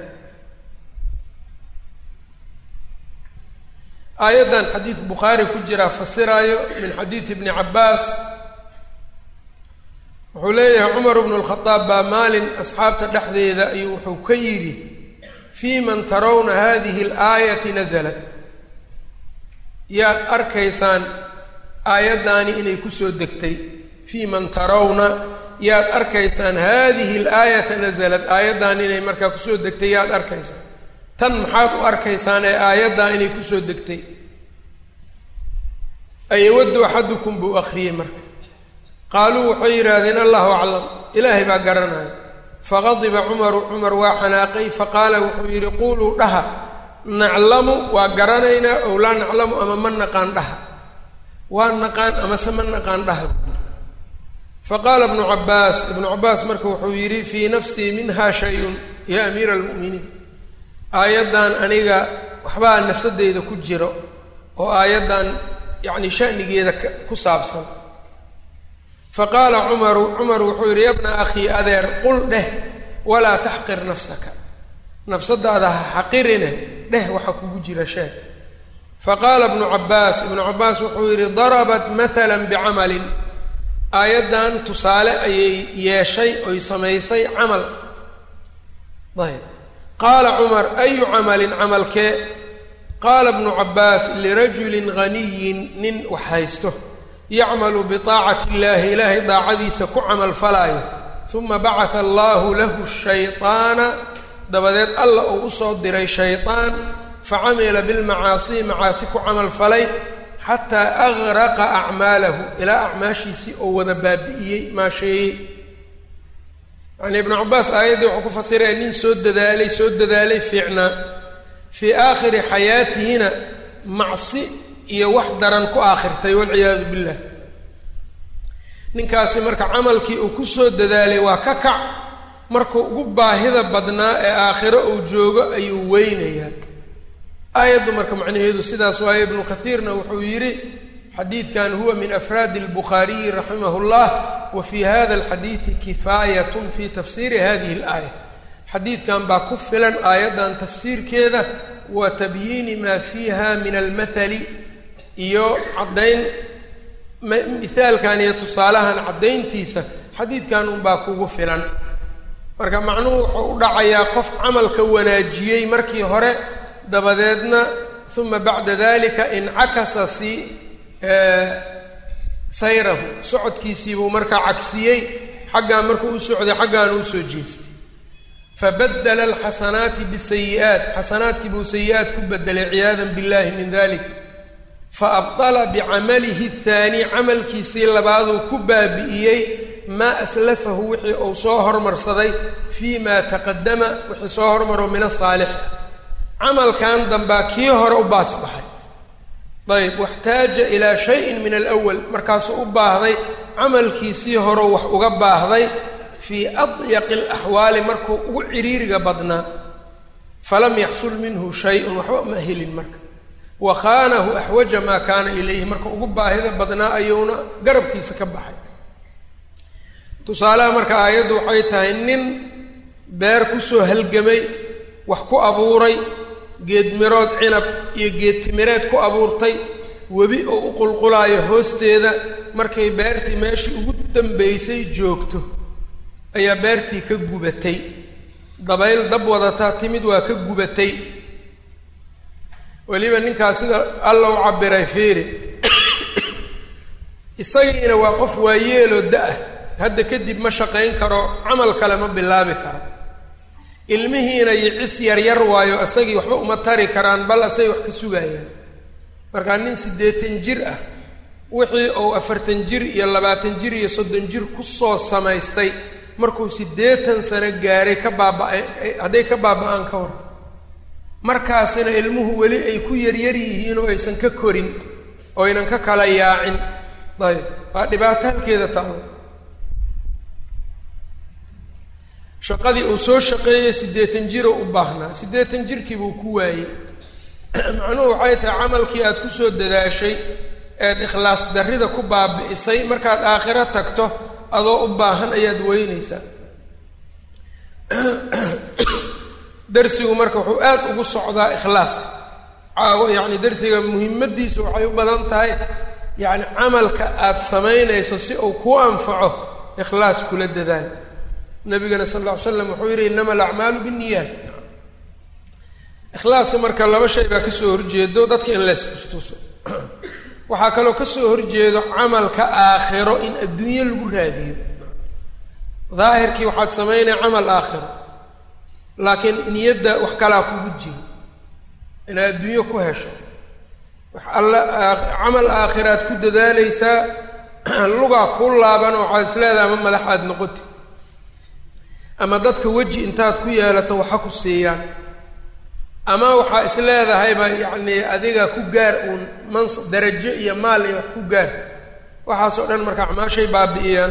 aayaddan xadiid bukhaari ku jiraa fasiraayo min xadiidi ibni cabbaas wuxuu leeyahay cumar bnu lkhadaab baa maalin asxaabta dhexdeeda ayuu wuxuu ka yidhi fii man tarawna hadihi alaayati nasalat yaad arkaysaan aayaddaani inay kusoo degtay fii man tarawna yaad arkaysaan haadihi alaayata nasalat aayaddan inay markaa kusoo degtay yaad arkaysaan tan maxaad u arkaysaan ee aayaddaa inay kusoo degtay ayawaddu axadukum buu akhriyey marka qaaluu waxay yidhaahdeen allahu aclam ilaahay baa garanaya faqadiba cumaru cumar waa xanaaqay faqaala wuxuu yidhi quuluu dhaha naclamu waa garanaynaa ow laa naclamu ama ma naqaan dhaha waa naqaan amase ma naqaan dhaha faqaala ibnu cabbaas ibnu cabbaas marka wuxuu yidhi fii nafsii minha shay-un ya amiira almu'miniin aayaddan aniga waxbaa nafsadeyda ku jiro oo aayaddan yacni sha'nigeeda ku saabsan faqaala cumaru cumar wuxuu yidhi yabna akhii adeer qul dheh walaa taxqir nafsaka nafsadaada ha xaqirine dheh waxa kugu jira sheeg faqaala ibnu cabbaas ibnu cabbaas wuxuu yidhi darabat mathalan bicamalin aayaddan tusaale ayay yeeshay oy samaysay camal ayb qaala cumar ayu camalin camalkee qaala ibnu cabbaas lirajulin ghaniyin nin wax haysto yacmalu biطaacati illaahi ilaahay daacadiisa ku camal falaayo uma bacata allahu lahu shayطaana dabadeed alla uu usoo diray shayطaan facamila bilmacaasi macaasi ku camal falay xataa agraqa acmaalahu ilaa acmaashiisii oo wada baabi'iyey maasheeyey yani ibnu cabbaas aayaddii wuxuu ku fasiraya nin soo dadaalay soo dadaalay fiicnaa fii aakhiri xayaatihina macsi iyo wax daran ku aakhirtay walciyaadu billah ninkaasi marka camalkii uu ku soo dadaalay waa ka kac markuu ugu baahida badnaa ee aakhiro uu joogo ayuu weynayaa aayaddu marka macnaheedu sidaas waaye ibnu kathiirna wuxuu yidhi xadiidkan huwa min afraadi albukhaariyi raximah llah wa fii hada alxadiidi kifaayatun fi tafsiiri hadihi alaaya xadiidkan baa ku filan aayaddan tafsiirkeeda wa tabyiini maa fiiha min almathali iyo caddayn mithaalkan iyo tusaalahan caddayntiisa xadiidkan unbaa kugu filan marka macnuhu wuxuu u dhacayaa qof camalka wanaajiyey markii hore dabadeedna uma bacda dalika incakasa si sayrahu socodkiisiibuu markaa cagsiyey xaggaa markuu u socday xaggaana usoo jeestay fabadala alxasanaati bisayi'aat xasanaadkii buu sayi-aat ku bedelay ciyaadan billahi min dalik faabdala bicamalihi athaani camalkiisii labaaduu ku baabi'iyey maa aslafahu wixii uu soo hormarsaday fii ma taqadama wixii soo hormaro min asaalix camalkan dambaa kii hore u baasbaxay ayb waxtaaja ilaa shayin min alwal markaasuu u baahday camalkiisii horeu wax uga baahday fii adyaqi alaxwaali markuu ugu ciriiriga badnaa falam yaxsul minhu shay-un waxba ma helin marka wa khaanahu axwaja maa kaana ilayhi marka ugu baahida badnaa ayuuna garabkiisa ka baxay tusaalaha marka aayaddu waxay tahay nin beer kusoo halgamay wax ku abuuray geed mirood cinab iyo geed timireed ku abuurtay webi oo u qulqulaayo hoosteeda markay beertii meeshii ugu dambaysay joogto ayaa beertii ka gubatay dabayl dab wadataa timid waa ka gubatay weliba ninkaas sida alla u cabiray fiiri isagiina waa qof waayeeloo da-ah hadda kadib ma shaqayn karo camal kale ma bilaabi karo ilmihiina yicis yaryar waayo isagii waxba uma tari karaan bal asay wax ka sugayaan markaa nin siddeetan jir ah wixii uu afartan jir iyo labaatan jir iyo soddon jir kusoo samaystay markuu siddeetan sano gaaray ka baaba-ay hadday ka baaba-aan ka war markaasina ilmuhu weli ay ku yaryar yihiin oo aysan ka korin oo aynan ka kala yaacin ayb waa dhibaato halkeeda taalo shaqadii uu soo shaqeeyey siddeetan jiroo u baahnaa siddeetan jirkii buu ku waayey macnuhu waxay tahay camalkii aad ku soo dadaashay eed ikhlaas darrida ku baabi'isay markaad aakhiro tagto adoo u baahan ayaad weynaysaa darsigu marka wuxuu aad ugu socdaa ikhlaaska caawo yacni darsiga muhimmadiisu waxay u badan tahay yacni camalka aad samaynayso si uu kuu anfaco ikhlaas kula dadaal nabigana sal alla ly slam wuxuu yidhi innama alacmaalu binniyaat ikhlaaska marka laba shay baa kasoo horjeedo dadka in lees tustuso waxaa kaloo kasoo horjeedo camalka aakhiro in adduunyo lagu raadiyo daahirkii waxaad samaynaya camal aakhiro laakiin niyadda wax kalaa kugu jiro inaad adduunyo ku hesho wax alla camal aakhiraad ku dadaalaysaa lugaa ku laaban oo waxaad isleedahay ama madax aad noqoti ama dadka weji intaad ku yeelato waxa ku siiyaan ama waxaa is leedahayba yacni adiga ku gaar uun mans darajo iyo maal iyo wax ku gaar waxaasoo dhan marka acmaashay baabi'iyaan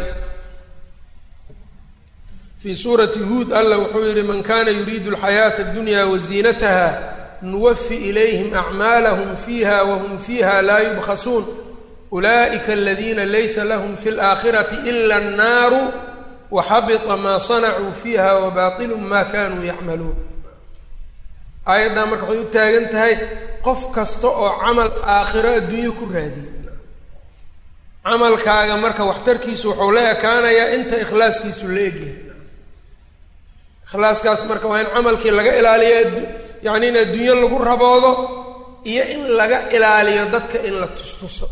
fii suurati huud alla wuxuu yidhi man kana yuriidu alxayaata addunya waziinataha nuwafi ilayhim acmaalahum fiiha wahum fiiha laa yubkhasuun ulaa'ika aladiina laysa lahum fi alaakhirati ila annaaru waxabita maa sanacuu fiiha wabaatilu ma kanuu yacmaluun aayaddaa marka waxay u taagan tahay qof kasta oo camal aakhiro adduunyo ku raadiya camalkaaga marka waxtarkiisu wuxuu la ekaanayaa inta ikhlaaskiisu la egyahay ikhlaaskaas marka waa in camalkii laga ilaaliyo yacni in adduunyo lagu raboodo iyo in laga ilaaliyo dadka in la tustuso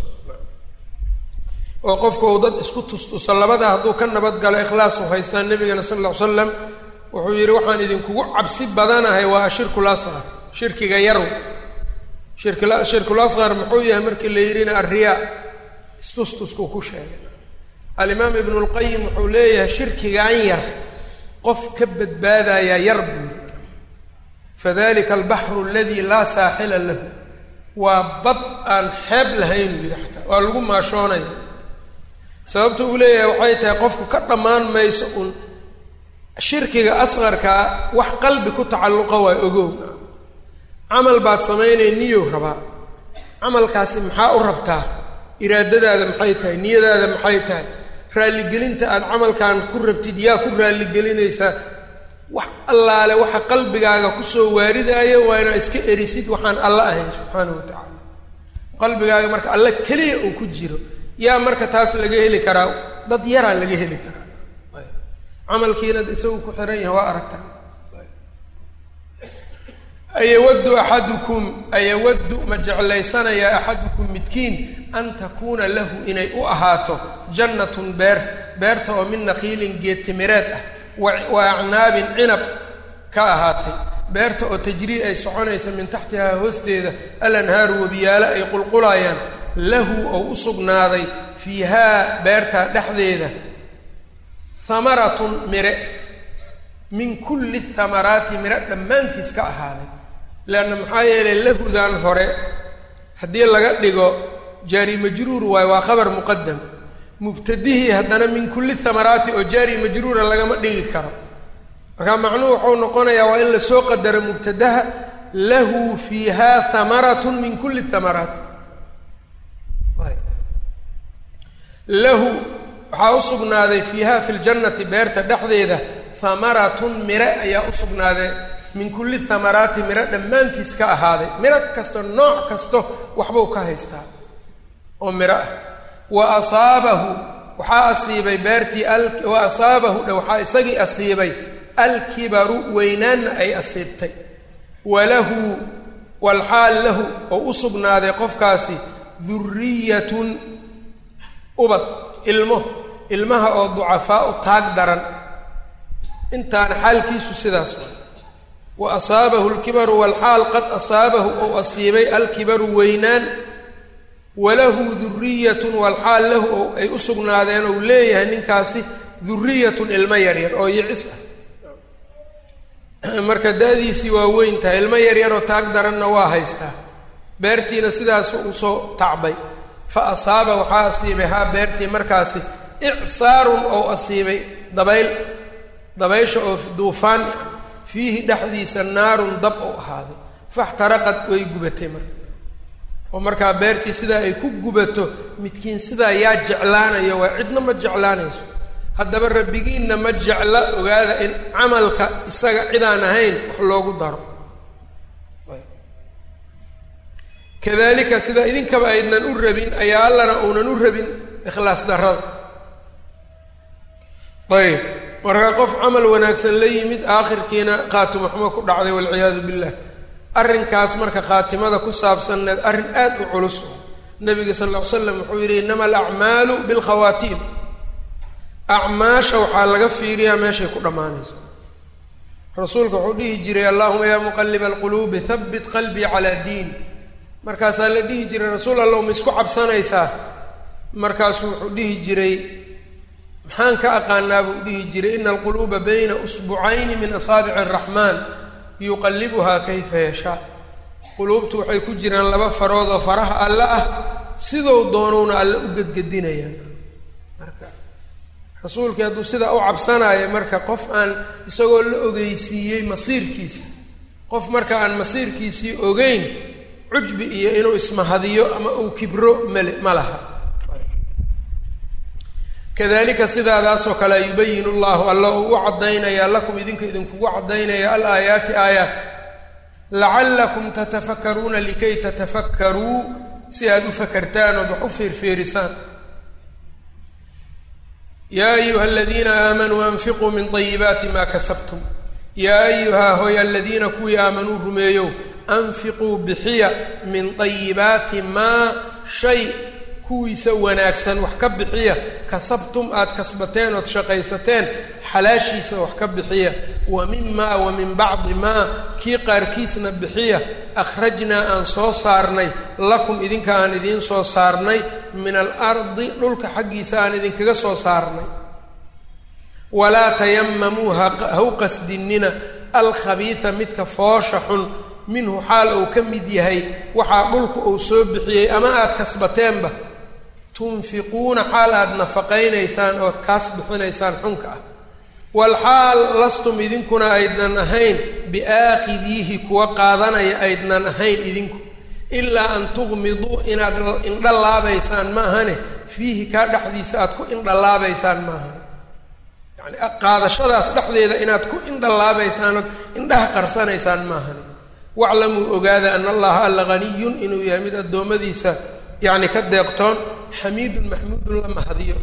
oo qofka uu dad isku tustuso labada hadduu ka nabadgalo ikhlaas u haystaan nabigana sala alla ly slam wuxuu yidhi waxaan idinkugu cabsi badanahay waa ashirkul asqar shirkiga yarow shirkila shirkul asqar muxuu yahay markii la yidhina alriyaa istustusku ku sheegay alimaam ibnu lqayim wuxuu leeyahay shirkigan yar qof ka badbaadayaa yar buu fadalika albaxru aladii laa saaxila lahu waa bad aan xeeb lahayn uu yidhi xataa waa lagu maashoonaya sababta uu leeyahay waxay tahay qofku ka dhammaan mayso un shirkiga asqarkaa wax qalbi ku tacalluqa waa ogow camal baad samaynay niyow rabaa camalkaasi maxaa u rabtaa iraadadaada maxay tahay niyadaada maxay tahay raalligelinta aada camalkan ku rabtid yaa ku raalligelinaysaa wax allaale waxa qalbigaaga kusoo waaridaayo waa inaa iska erisid waxaan alla ahayn subxaanahu wa tacaala qalbigaaga marka alla keliya uu ku jiro yaa marka taas laga heli karaa dad yaraa laga heli karaa camalkiina isagu ku xiran yahay waa aragtaa ayawaddu axadukum ayawaddu ma jeclaysanayaa axadukum midkiin an takuuna lahu inay u ahaato jannatun beer beerta oo min nakhiilin geed timireed ah wa acnaabin cinab ka ahaatay beerta oo tajrii ay soconaysa min taxtihaa hoosteeda alanhaaru wabiyaalo ay qulqulayaan lahu oo u sugnaaday fiihaa beertaa dhexdeeda hamaratun mire min kulli thamaraati mire dhammaantiis ka ahaaday leanna maxaa yeelay lahudan hore haddii laga dhigo jaari majruur waayo waa khabar muqadam mubtadihii haddana min kulli thamaraati oo jaari majruura lagama dhigi karo markaa macnuhu wuxuu noqonayaa waa in lasoo qadaro mubtadaha lahu fiiha hamaratun min kulli thamaraati lahu waxaa u sugnaaday fiiha fi ljannati beerta dhexdeeda hamaratun mire ayaa u sugnaaday min kulli thamaraati miro dhammaantiis ka ahaaday miro kasto nooc kasto waxbuu ka haystaa oo miro ah wa asaabahu waxaa asiibay beertii wa asaabahu dhe waxaa isagii asiibay alkibaru weynaanna ay asiibtay walahu walxaal lahu oo u sugnaaday qofkaasi duriyatun ubad ilmo ilmaha oo ducafaa u taag daran intaana xaalkiisu sidaas waay wa asaabahu alkibaru walxaal qad asaabahu ou asiibay alkibaru weynaan walahu duriyatun walxaal lahu oo ay u sugnaadeen ou leeyahay ninkaasi duriyatun ilmo yaryar oo yicis ah marka da-diisii waa weyn tahay ilmo yaryar oo taag daranna waa haystaa beertiina sidaas usoo tacbay fa asaaba waxaa asiibay haa beertii markaasi icsaarun oo asiibay dabayl dabaysha oo duufaan fiihi dhexdiisa naarun dab oo ahaaday faxtaraqad way gubatay marka oo markaa beertii sidaa ay ku gubato midkiin sidaa yaa jeclaanayo waa cidna ma jeclaanayso haddaba rabbigiinna ma jecla ogaada in camalka isaga cidaan ahayn wax loogu daro kadalika sida idinkaba aydnan u rabin ayaa allana uunan u rabin ikhlaas darrada ayb marka qof camal wanaagsan la yimid aakhirkiina khaatimo xumo ku dhacday walciyaadu billah arrinkaas marka khaatimada ku saabsanneed arrin aad u culus nabiga sal ll ly slam wuxuu yidhi innama alacmaalu bilkhawaatiim acmaasha waxaa laga fiiriyaa meeshay ku dhammaanayso rasuulka wuxuu dhihi jiray allahuma yaa muqaliba alquluubi habbit qalbii calaa diini markaasaa la dhihi jiray rasuul allah ma isku cabsanaysaa markaasuu wuxuu dhihi jiray maxaan ka aqaanaa buu dhihi jiray ina alquluuba bayna usbucayni min asaabici araxmaan yuqallibuhaa kayfa yashaa quluubtu waxay ku jiraan laba farood oo faraha alle ah sidou doonowna alle u gedgedinayaan marka rasuulkii hadduu sidaa u cabsanaayo marka qof aan isagoo la ogeysiiyey masiirkiisa qof marka aan masiirkiisii ogeyn cujbi iyo inuu ismahadiyo ama uu kibro male ma laha kadalika sidaadaasoo kale yubayinu llahu alla uu u caddaynayaa lakum idinka idinkugu caddaynaya alaayaati aayaadka lacallakum tatafakkaruuna likay tatafakkaruu si aada u fakartaan ood wax u feerfeerisaan yaa ayuha aladiina aamanuu anfiquu min طayibaati maa kasabtum yaa ayuhaa hoy aladiina kuwii aamanuu rumeeyow anfiquu bixiya min طayibaati maa shay kuwiisa wanaagsan wax ka bixiya kasabtum aada kasbateen ood shaqaysateen xalaashiisa wax ka bixiya wa mimaa wa min bacdi maa kii qaarkiisna bixiya akhrajnaa aan soo saarnay lakum idinka aan idiin soo saarnay min alardi dhulka xaggiisa aan idinkaga soo saarnay walaa tayamamuu haw qasdinina alkhabiida midka foosha xun minhu xaal uu ka mid yahay waxaa dhulku uu soo bixiyey ama aada kasbateenba tunfiquuna xaal aada nafaqaynaysaan ood kaas bixinaysaan xunka ah walxaal lastum idinkuna aydnan ahayn biaakhidiihi kuwa qaadanaya aydnan ahayn idinku ilaa an tuqmiduu inaad indha laabaysaan maahane fiihi kaa dhexdiisa aada ku indha laabaysaan maahane yacani qaadashadaas dhexdeeda inaad ku indha laabaysaan ood indhaha qarsanaysaan maahane waclamuu ogaada ana allaha alla haniyun inuu yahay mid addoommadiisa yacni ka deeqtoon xamiidun maxmuudun la mahadiyo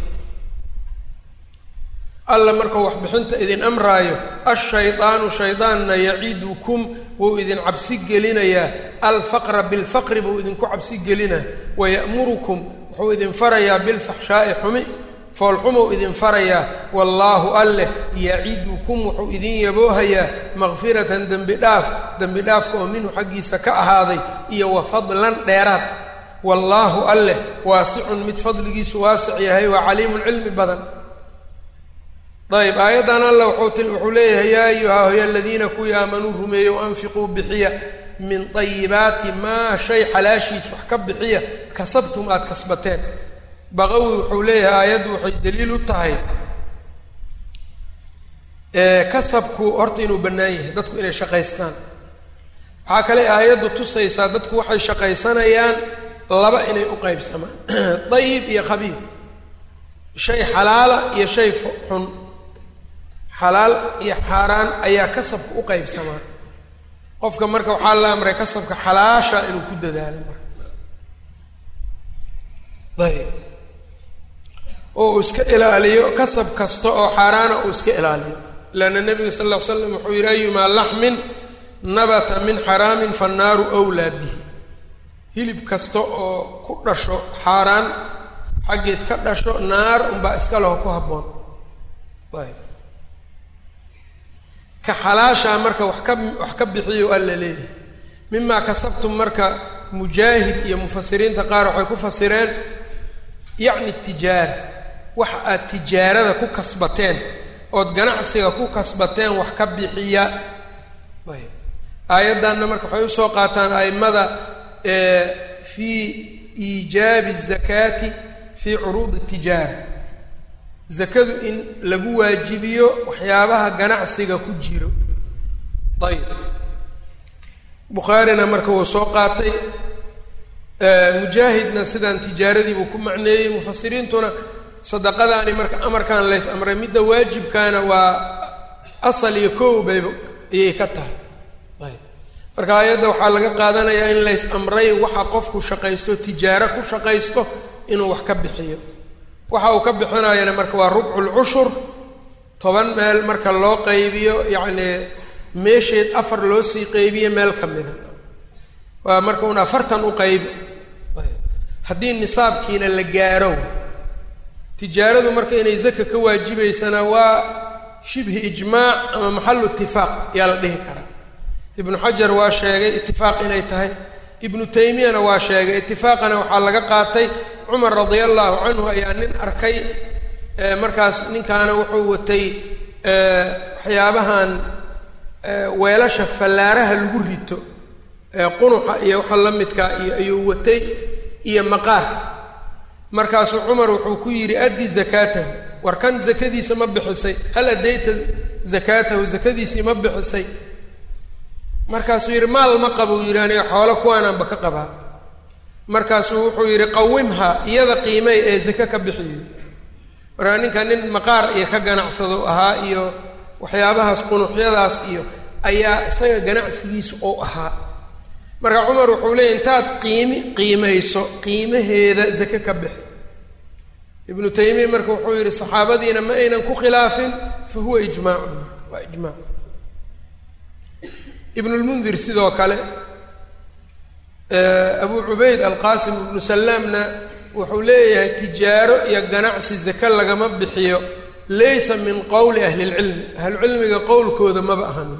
alla markuu waxbixinta idin amraayo ashaydaanu shaydaanna yacidukum wuu idin cabsi gelinayaa alfaqra bilfaqri buu idinku cabsi gelinaa waya'murukum wuxuu idin farayaa bilfaxshaa'i xumi foolxumuu idin farayaa wallaahu alleh yacidukum wuxuu idin yaboohayaa makfiratan dembi dhaaf dembi dhaafka oo minhu xaggiisa ka ahaaday iyo wa fadlan dheeraad wallaahu alleh waasicun mid fadligiisu waasic yahay waa caliimun cilmi badan ayb aayaddan alla wuxuu leeyahay yaa ayuhaa hoya aladiina kuwii aamanuu rumeeyow anfiquu bixiya min طayibaati maa shay xalaashiis wax ka bixiya kasabtum aada kasbateen baqawi wuxuu leeyahay aayaddu waxay daliil u tahay kasabku horta inuu bannaan yahay dadku inay shaqaystaan waxaa kale aayaddu tusaysaa dadku waxay shaqaysanayaan laba inay u qaybsamaan dayib iyo khabiir shay xalaala iyo shay xun xalaal iyo xaaraan ayaa kasabka u qaybsamaa qofka marka waxaa la amray kasabka xalaasha inuu ku dadaalo marka ayb oo uu iska ilaaliyo kasab kasta oo xaaraana uu iska ilaaliyo leanna nebiga sal lla ly slam wuxuu yidhi ayumaa laxmin nabata min xaraamin fannaaru wlaa bihi hilib kasta oo ku dhasho xaaraan xaggeed ka dhasho naar unbaa iska leho ku habboon ayb ka xalaashaa marka wax ka wax ka bixiyo alla leeyahay mimaa kasabtum marka mujaahid iyo mufasiriinta qaar waxay ku fasireen yacni tijaara waxa aad tijaarada ku kasbateen ood ganacsiga ku kasbateen wax ka bixiya ayb aayaddanna marka waxay usoo qaataan a'immada fii iijaabi الzakaati fii curuudi الtijaara zakadu in lagu waajibiyo waxyaabaha ganacsiga ku jiro ayb bukhaarina marka wuu soo qaatay mujaahidna sidaan tijaaradiibuu ku macneeyey mufasiriintuna sadaqadaani marka amarkan lays amray midda waajibkaana waa asal iyo kow bayba ayay ka tahay ayb marka aayadda waxaa laga qaadanayaa in lays amray waxa qofku shaqaysto tijaaro ku shaqaysto inuu wax ka bixiyo waxa uu ka bixinayana marka waa rubcul cushur toban meel marka loo qaybiyo yacni meesheed afar loo sii qaybiyo meel ka mida waa marka un afartan u qaybi haddii nisaabkiina la gaaro tijaaradu marka inay zaka ka waajibaysana waa shibhi ijmaac ama maxalu itifaaq yaa la dhihi karaa ibnu xajar waa sheegay itifaaq inay tahay ibnu taymiyana waa sheegay itifaaqana waxaa laga qaatay cumar radia allahu canhu ayaa nin arkay markaas ninkaana wuxuu watay waxyaabahan weelasha fallaaraha lagu rito qunuxa iyo waxa la midkaa iyo ayuu watay iyo maqaar markaasuu cumar wuxuu ku yidhi addi zakaatahu war kan zakadiisa ma bixisay hal addayta zakaatahu zakadiisii ma bixisay markaasuu yidhi maal ma qabuu yidhi aniga xoolo kuwaanaanba ka qabaa markaasuu wuxuu yidhi qawimha iyada qiimay ee zake ka bixiyo markaa ninka nin maqaar iyo ka ganacsado ahaa iyo waxyaabahaas qunuxyadaas iyo ayaa isaga ganacsigiisa oo ahaa marka cumar wuxuu leeyay intaad qiimi qiimayso qiimaheeda zake ka bixi ibnu taymiya marka wuxuu yidhi saxaabadiina ma aynan ku khilaafin fa huwa ijmaacun waa ijmaac ibnu lmundir sidoo kale abu cubayd alqaasim ibnu salaamna wuxuu leeyahay tijaaro iyo ganacsi zake lagama bixiyo laysa min qowli ahli lcilmi ahlucilmiga qowlkooda maba ahan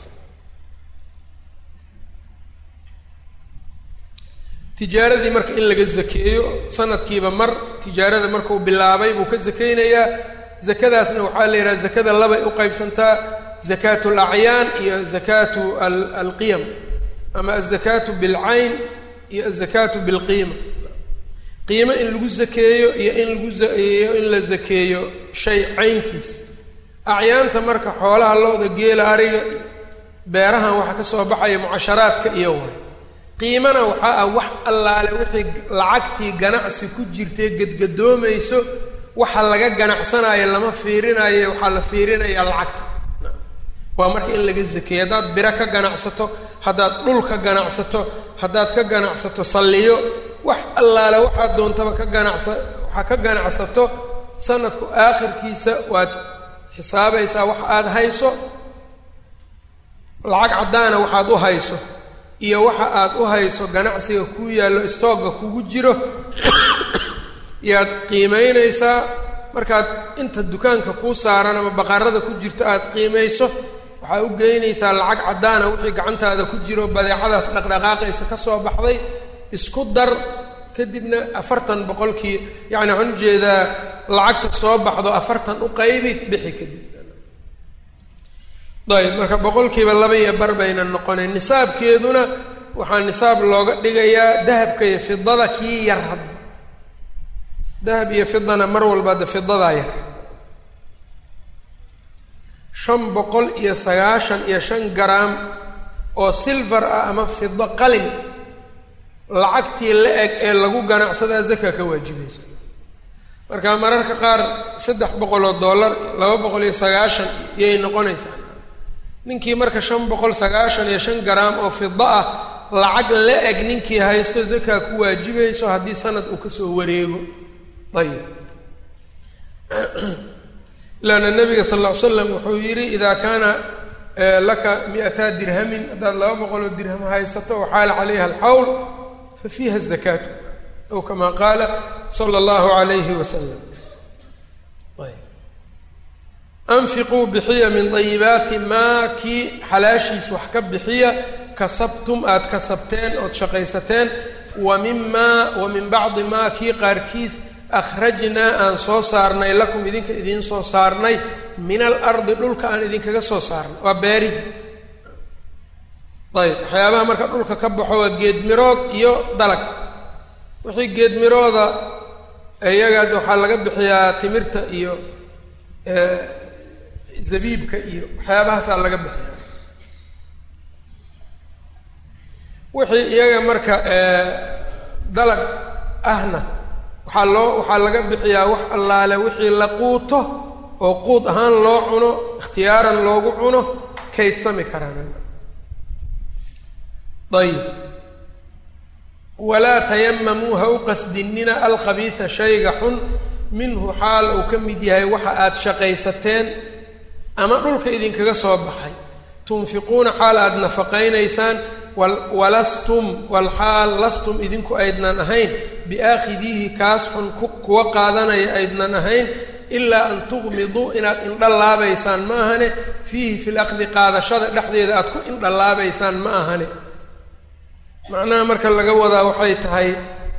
tijaaradii marka in laga zakeeyo sanadkiiba mar tijaarada markuu bilaabay buu ka zakeynayaa zakadaasna waxaa la yidhaha zakada labay u qaybsantaa zakaatu alacyaan iyo zakaatu alqiyam ama azakaatu bilcayn iyo azakaatu bilqiima qiimo in lagu zakeeyo iyo in lagu iyo in la zakeeyo shay cayntiis acyaanta marka xoolaha looda geela ariga beerahan waxa ka soo baxaya mucasharaadka iyo way qiimana waxaa ah wax allaale wixii lacagtii ganacsi ku jirtay gadgadoomayso waxa laga ganacsanayo lama fiirinayo waxaa la fiirinayaa lacagta waa marka in laga zakeeyo haddaad biro ka ganacsato haddaad dhul ka ganacsato haddaad ka ganacsato salliyo wax allaale waxaad doontaba ka ganacsa waxaa ka ganacsato sanadku aakhirkiisa waad xisaabaysaa wax aada hayso lacag caddaana waxaad u hayso iyo waxa aad u hayso ganacsiga kuu yaallo stoogga kugu jiro yaad qiimaynaysaa markaad inta dukaanka kuu saaran ama baqarada ku jirto aada qiimayso waxaa u geynaysaa lacag caddaana wixii gacantaada ku jiro badeecadaas dhaqdhaqaaqaysa ka soo baxday isku dar kadibna afartan boqolkii yacni waxaan ujeedaa lacagta soo baxdo afartan u qaybi bixi kadib ayb marka boqolkiiba laba iyo bar bayna noqoneen nisaabkeeduna waxaa nisaab looga dhigayaa dahabka iyo fidada kii yar hadda dahab iyo fidana mar walba da fidadaa yar shan boqol iyo sagaashan iyo shan garaam oo silver ah ama fido qalin lacagtii la eg ee lagu ganacsadaa zaka ka waajibaysa marka mararka qaar saddex boqol oo dollar laba boqol iyo sagaashan iyay noqonaysaa ninkii marka shan boqol sagaashan iyo shan garaam oo fida ah lacag la eg ninkii haysto zaka ku waajibayso haddii sanad uu kasoo wareego ayib laanna nabiga sal lla ly slam wuxuu yidhi idaa kaana laka mi-ataa dirhamin haddaad laba boqol oo dirham haysato waxaala calayha alxawl fa fiiha zakaatu أو كما قال صلى الله عليه وسلم. طيب أنفقوا بحية من طيبات ما كي حلاشيس وحكب بحية كسبتم آد كسبتين أو شقيستين ومما ومن بعض ما كي قاركيس أخرجنا أن سو صارنا لكم إذن إذن سو صارنا من الأرض دولك أن إذن كذا سو صارنا وباري. طيب حيابها مركب دولك كبحوا جيد ميرود يو دلك وحي جيد ميرودا أيها دو حلقة بحيا تمرت يو اه زبيبك يو حيابها سالقة بحيا وحي إياga marka dalag ahna waxa loo waxa laga bixiyaa wax allaale wixii la quuto oo quud ahaan loo cuno ikhtiyaaran loogu cuno kaydsami karaan. طيب ولا تيمموا هو قصدننا الخبيث شيء حن منه حال او كمid yahay waxa aad shaqaysateen ama dhulka idin kaga soo baxay tunfiquna xaal aad nafaqaynaysaan ولستم والحال لستم إذنكو أيضنا نهين بآخذيه كاسحن كوا قادنا أيضنا نهين إلا أن تغمضوا إن إن الله بيسان ما هني فيه في الأخذ قادة شذ لحظة إذا أتكون إن الله بيسان ما هني معناه مركز لجوذا وحيت هاي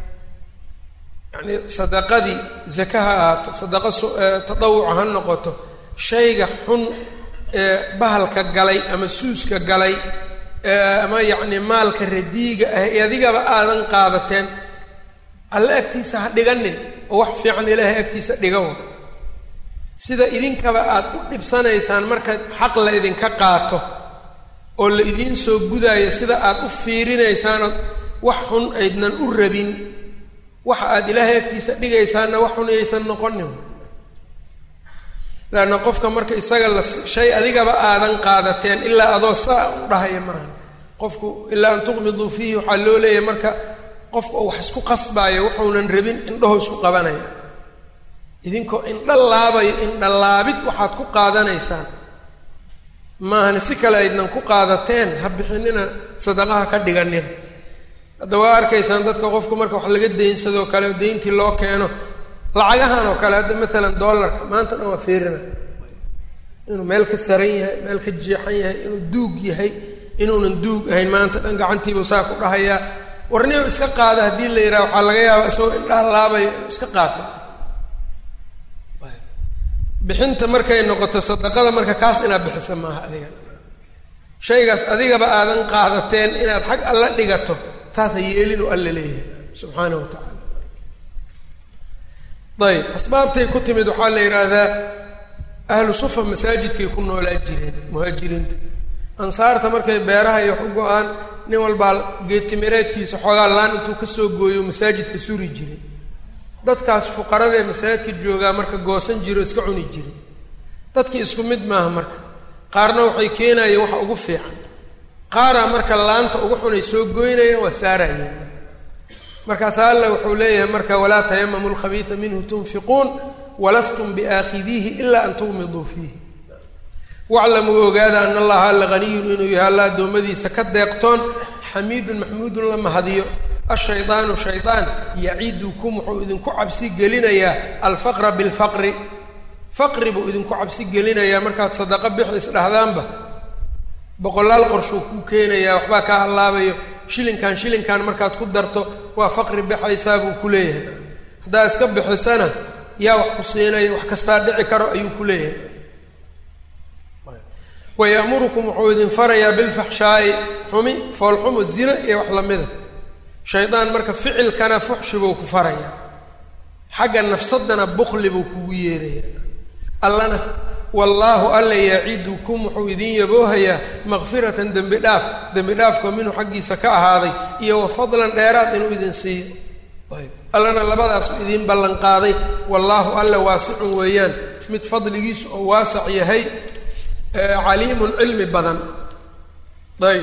يعني صدقة دي زكاة صدقة تطوع هالنقطة شيء حن بهلك جلي أما سوس كجلي ama yacni maalka radiiga ah ee adigaba aadan qaadateen alla agtiisa ha dhiganin oo wax fiican ilaahay agtiisa dhigow sida idinkaba aad u dhibsanaysaan marka xaq la idinka qaato oo la idin soo gudaayo sida aad u fiirinaysaan wax xun aydnan u rabin wax aad ilaahay agtiisa dhigaysaanna wax xun aysan noqonin laana qofka marka isaga la shay adigaba aadan qaadateen ilaa adoo saa u dhahay maahan qofku ilaa an tuqmidu fihi waxa loo leeyahay marka qofku wax isku qasbaayo wuxuunan rabin indhaho isku qabanaya idinkoo indha laabayo indha laabid waxaad ku qaadanaysaan maahan si kale aydnan ku qaadateen ha bixinina sadaqaha ka dhiganina. hadda waa arkaysaan dadka qofku marka wax laga deynsadoo kale deyntii loo keeno lacagahan oo kale hadda maalan dollarka maanta dhan waa fiirina inuu meel ka saran yahay meel ka jeexan yahay inuu duug yahay inuunan duug ahayn maanta dhan gacantiibu saa ku dhahayaa warniyo iska qaada haddii la yidhaha waxaa laga yaabaa isagoo indhaha laabayo inuu iska qaato. bixinta markay noqoto sadaqada marka kaas inaad bixisa maaha adiga shaygaas adigaba aadan qaadateen inaad xag alla dhigato taas ha yeelinu alla leeyahay subxaanahu wa tacaala. ayb asbaabtay ku timid waxaa la yidhaahdaa ahlu sufa masaajidkay ku noolaa jireen muhaajiriinta ansaarta markay beeraha iyo wax u go-aan nin walbaa geedtimireedkiisa xoogaa laan intuu ka soo gooyo masaajidka suri jiray dadkaas fuqarada ee masaajidka joogaa marka goosan jiro iska cuni jiray dadkii isku mid maaha marka qaarna waxay keenayeen waxa ugu fiican qaaraa marka laanta ugu xunay soo goynayeen waa saarayeen markaas alla wuxuu leeyahay marka walaa tayamamu alkhabiisa minhu tunfiquun walastum biaakhidiihi ilaa an tughmiduu fiihi waclamuu ogaada ana allaha alla haniyun inuu yahay alla addoommadiisa ka deeqtoon xamiidun maxmuudun la mahadiyo ashaydaanu shaydaan yacidukum wuxuu idinku cabsi gelinayaa alfaqra bilfaqri faqri buu idinku cabsi gelinayaa markaad sadaqo bixi isdhahdaanba boqolaal qorshuu kuu keenayaa waxbaa kaa hallaabayo shilinkan shilinkan markaad ku darto waa faqri bixaysaa buu ku leeyahay haddaa iska bixisana yaa wax ku siinaya wax kastaa dhici karo ayuu ku leeyahay. wayamurukum wuxuu idin farayaa bilfaxshaa'i xumi foolxumo zina iyo wax lamida shaydaan marka ficilkana fuxshi buu ku farayaa xagga nafsadana bukli buu kugu yeerayaa allana wallaahu alla yacidukum wuxuu idin yaboohayaa makfiratan dembi dhaaf dembi dhaafkoo minhu xaggiisa ka ahaaday iyo wa fadlan dheeraad inuu idin siiyo. ayb allana labadaas u idiin ballan qaaday wallaahu alla waasicun weeyaan mid fadligiisu oo waasac yahay caliimun cilmi badan. ayb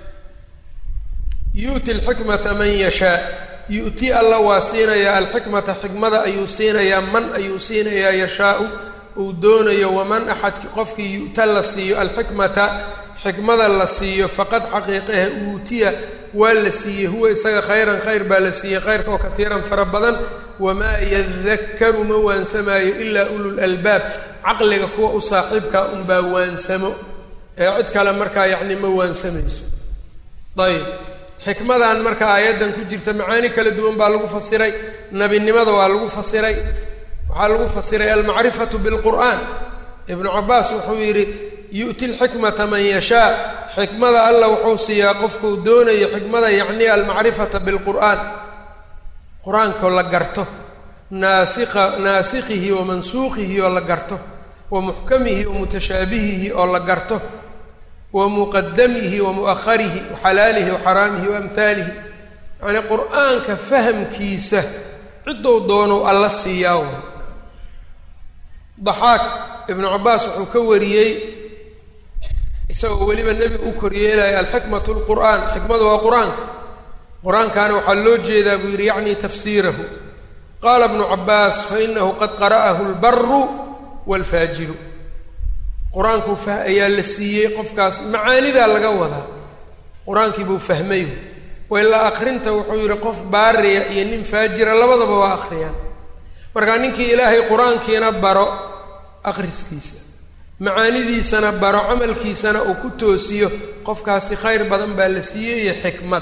yu'ti alxikmata man yashaa yu'ti alla waa siinayaa alxikmata xikmada ayuu siinayaa man ayuu siinayaa yashaau uu doonayo waman axadki qofkii yu'ta la siiyo alxikmata xikmada la siiyo faqad xaqiiqaha uutiya waa la siiyey huwa isaga khayran khayr baa la siiyey khayrka oo katiiran fara badan wamaa yadakkaru ma waansamaayo ilaa ulul albaab caqliga kuwa u saaxiibkaa unbaa waansamo ee cid kale markaa yacni ma waansamayso ayb xikmadan marka aayaddan ku jirta macaani kala duwan baa lagu fasiray nebinimada waa lagu fasiray waxaa lagu fasiray almacrifatu bilqur'aan ibnu cabaas wuxuu yidhi yu'ti lxikmata man yashaa xikmada alla wuxuu siiyaa qofkuu doonayo xikmada yacni almacrifata bilqur'aan qur-aankoo la garto naasika naasikhihi wa mansuuqihi oo la garto wa muxkamihi wa mutashaabihihi oo la garto wa muqadamihi wa mu'aharihi wa xalaalihi wa xaraamihi wa amhaalihi yacnii qur-aanka fahamkiisa ciddou doonou alla siiyaa way daxaak ibnu cabaas wuxuu ka wariyey isagoo weliba nebiga u koryeelaya alxikmatu lqur'aan xikmadu waa qur-aanka qur-aankaana waxaa loo jeedaa buu yidhi yacni tafsiirahu qaala ibnu cabaas fainahu qad qara'ahu lbaru waalfaajiru qur-aanku ayaa la siiyey qofkaas macaanidaa laga wadaa qur-aankii buu fahmay wa ilaa akrinta wuxuu yidhi qof baariya iyo nin faajira labadaba waa akhriyaan markaa ninkii ilaahay qur-aankiina baro akhriskiisa macaanidiisana baro camalkiisana uu ku toosiyo qofkaasi khayr badan baa la siiyey iyo xikmad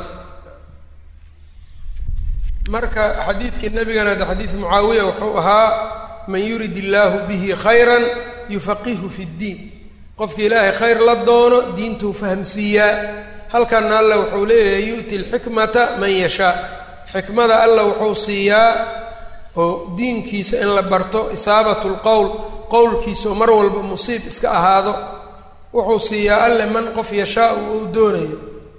marka xadiidkii nabigana de xadiid mucaawiya wuxuu ahaa man yurid illaahu bihi khayran yufaqihu fi ddiin qofkii ilaahay khayr la doono diintuu fahamsiiyaa halkanna alla wuxuu leeyahay yu'ti alxikmata man yashaa xikmada alla wuxuu siiyaa oo diinkiisa in la barto isaabatu lqowl qowlkiisaoo mar walba musiib iska ahaado wuxuu siiyaa alle man qof yashaau uu doonayo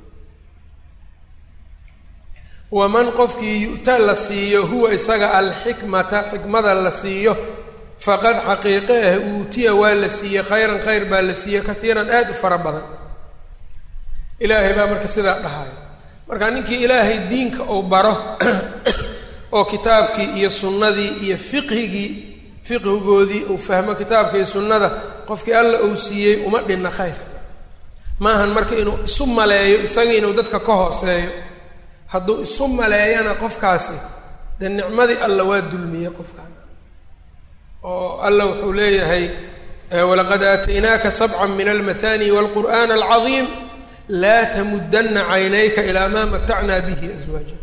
waman qofkii yu'ta la siiyo huwa isaga alxikmata xikmada la siiyo faqad xaqiiqe ah uutiya waa la siiyey khayran khayr baa la siiyey katiiran aada u fara badan ilaahay baa marka sidaa dhahaya marka ninkii ilaahay diinka uu baro oo kitaabkii iyo sunnadii iyo fiqhigii fiqhigoodii uu fahmo kitaabka iyo sunnada qofkii alla uu siiyey uma dhinna khayr maahan marka inuu isu maleeyo isaga inuu dadka ka hooseeyo hadduu isu maleeyana qofkaasi dee nicmadii alla waa dulmiye qofkaan oo alla wuxuu leeyahay walaqad aataynaaka sabcan min almatani waalqur'aana alcadiim laa tamudana caynayka ilaa maa matacnaa bihi aswaaja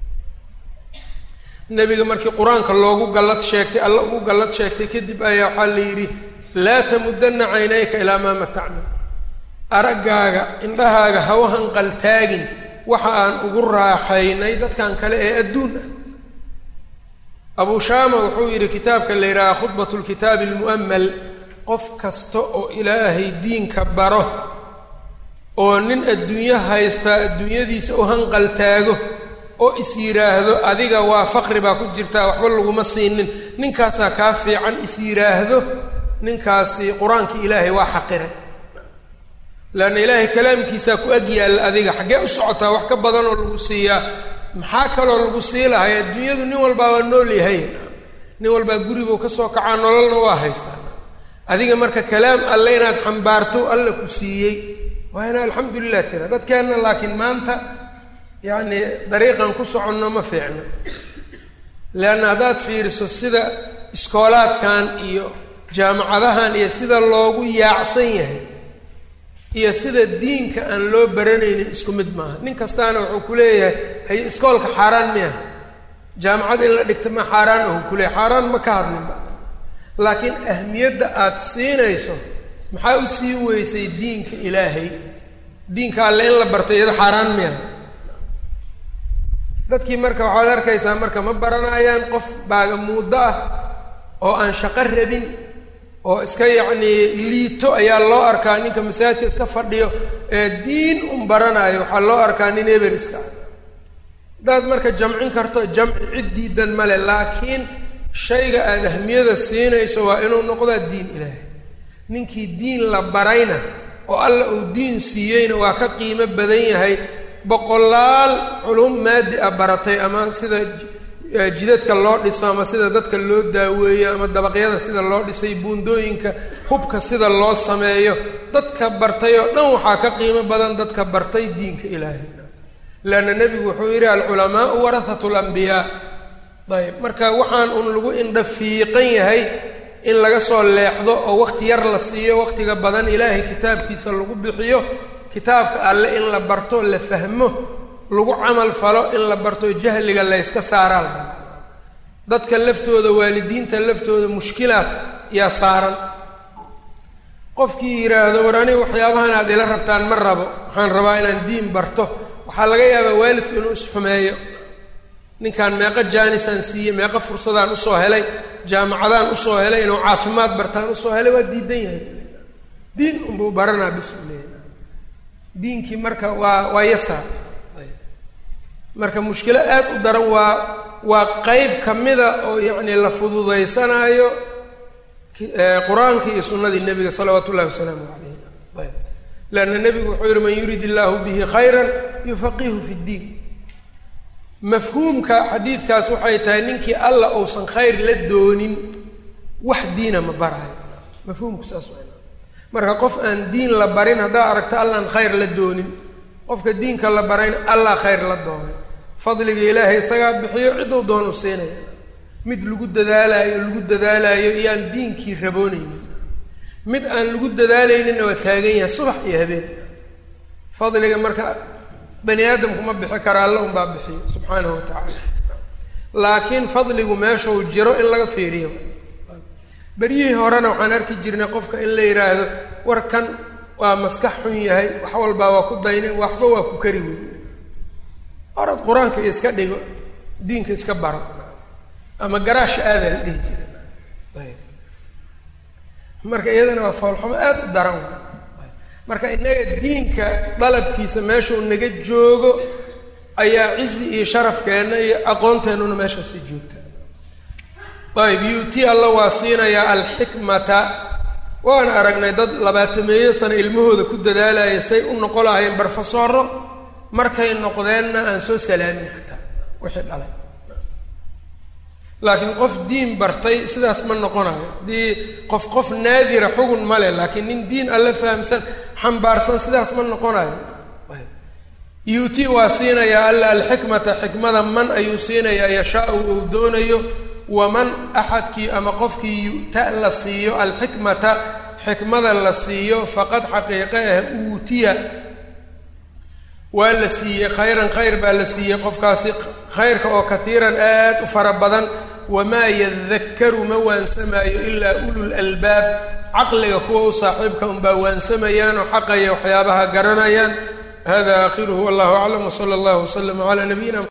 nebiga markii qur-aanka loogu gallad sheegtay alla ugu gallad sheegtay kadib ayaa waxaa la yidhi laa tamudana caynayka ilaa maa matacnaa araggaaga indhahaaga hawa hanqaltaagin waxa aan ugu raaxaynay dadkan kale ee adduun ah abu shaama wuxuu yidhi kitaabka la yidhaaha khudbatu lkitaabi almu'amal qof kasta oo ilaahay diinka baro oo nin adduunyo haystaa adduunyadiisa u hanqaltaago oo is yidhaahdo adiga waa faqri baa ku jirtaa waxba laguma siinin ninkaasaa kaa fiican is yidhaahdo ninkaasi qur-aankii ilaahay waa xaqiray leanna ilaahay kalaamkiisaa ku ag yaalla adiga xaggee u socotaa wax ka badan oo lagu siiyaa maxaa kaloo lagu sii lahay adduunyadu nin walbaa waa nool yahay nin walbaa guribuu ka soo kacaa nololna waa haystaa adiga marka kalaam alle inaad xambaarto alla ku siiyey waa ina alxamdulilah tira dadkeenna laakiin maanta yacni dariiqan ku soconno ma fiicno leanna haddaad fiiriso sida iskoolaadkan iyo jaamacadahan iyo sida loogu yaacsan yahay iyo sida diinka aan loo baranaynin isku mid maaha nin kastaana wuxuu ku leeyahay hay iskoolka xaaraan miya jaamacad in la dhigta ma xaaraan ahu kuleeyahy xaaraan ma ka hadlinba laakiin ahmiyadda aada siinayso maxaa u sii weysay diinka ilaahay diinka alle in la barto iyada xaaraan miya dadkii marka waxaad arkaysaa marka ma baranayaan qof baaga muddo ah oo aan shaqo rabin oo iska yacnii liito ayaa loo arkaa ninka masaajidka iska fadhiyo ee diin un baranayo waxaa loo arkaa nin eber iska ah haddaad marka jamcin karto jamci cid diidan male laakiin shayga aada ahmiyada siinayso waa inuu noqdaa diin ilaahay ninkii diin la barayna oo alla uu diin siiyeyna waa ka qiimo badan yahay boqolaal culum maadi a baratay ama sida jidadka loo dhiso ama sida dadka loo daaweeyo ama dabaqyada sida loo dhisay buundooyinka hubka sida loo sameeyo dadka bartay oo dhan waxaa ka qiimo badan dadka bartay diinka ilaahay laanna nebigu wuxuu yidhi alculamaau warahatu lambiyaa ayb marka waxaan un lagu indha fiiqan yahay in laga soo leexdo oo waqti yar la siiyo waqtiga badan ilaahay kitaabkiisa lagu bixiyo kitaabka alle in la barto la fahmo lagu camal falo in la barto jahliga la iska saaraa dadka laftooda waalidiinta laftooda mushkilaad yaa saaran qofkii yiraahdo war aniga waxyaabahan aad ila rabtaan ma rabo waxaan rabaa inaan diin barto waxaa laga yaabaa waalidku inuu isxumeeyo ninkaan meeqa jaanisaan siiyey meeqa fursadaan usoo helay jaamacadaan usoo helay inuu caafimaad bartaan usoo helay waa diidan yahay diin unbuu baranaa bis u leeyahay diinkii marka waa waa yasaar marka mushkilo aad u daran waa waa qeyb ka mida oo yacni la fududaysanaayo qur-aankii iyo sunnadii nebiga salawaatu ullahi wasalaamu calayh ayb leanna nebigu wuxuu yihi man yurid illaahu bihi khayran yufaqihu fi ddiin mafhuumka xadiidkaas waxay tahay ninkii alla uusan khayr la doonin wax diina ma barayo mafhuumku saas waa marka qof aan diin la barin haddaa aragto allaan khayr la doonin qofka diinka la barayna allah khayr la doonay fadliga ilaahay isagaa bixiyo cidduu doon u siinaya mid lagu dadaalaayo lagu dadaalaayo iyo aan diinkii raboonaynin mid aan lagu dadaalayninna waa taagan yahay subax iyo habeen fadliga marka bani aadamku ma bixi kara alla unbaa bixiyo subxaanahu watacaala laakiin fadligu meeshuu jiro in laga fiiriyo beryihii horena waxaan arki jirnay qofka in la yidhaahdo warkan waa maskax xun yahay wax walbaa waa ku dayne waxba waa ku kari wey orad qur-aanka iska dhigo diinka iska baro ama garaash aadaa la dhihi jira ayb marka iyadana waa foolxumo aada u daran marka innaga diinka dalabkiisa meeshuu naga joogo ayaa cizi iyo sharafkeenna iyo aqoonteennuna meeshaasi joogta ayb yuuti alla waa siinayaa alxikmata waan aragnay dad labaatameeyo sano ilmahooda ku dadaalaya say u noqon lahaayeen barofesoro markay noqdeenna aan soo salaamin xataa wixii dhalay laakiin qof diin bartay sidaas ma noqonayo haddii qof qof naadira xugun male laakiin nin diin alla fahamsan xambaarsan sidaas ma noqonayo yuuti waa siinayaa alla alxikmata xikmada man ayuu siinayaa yashaa-u uu doonayo waman axadkii ama qofkii yu'ta la siiyo alxikmata xikmada la siiyo faqad xaqiiqe ah uutiya waa la siiyey khayran khayr baa la siiyey qofkaasi khayrka oo katiiran aad u fara badan wamaa yadakkaru ma waansamaayo ilaa ulul albaab caqliga kuwa u saaxiibka unbaa waansamayaan oo xaqaya waxyaabaha garanayaan hada aakhiruhu wallahu aclam wsala allahu waslama calaa nabiyina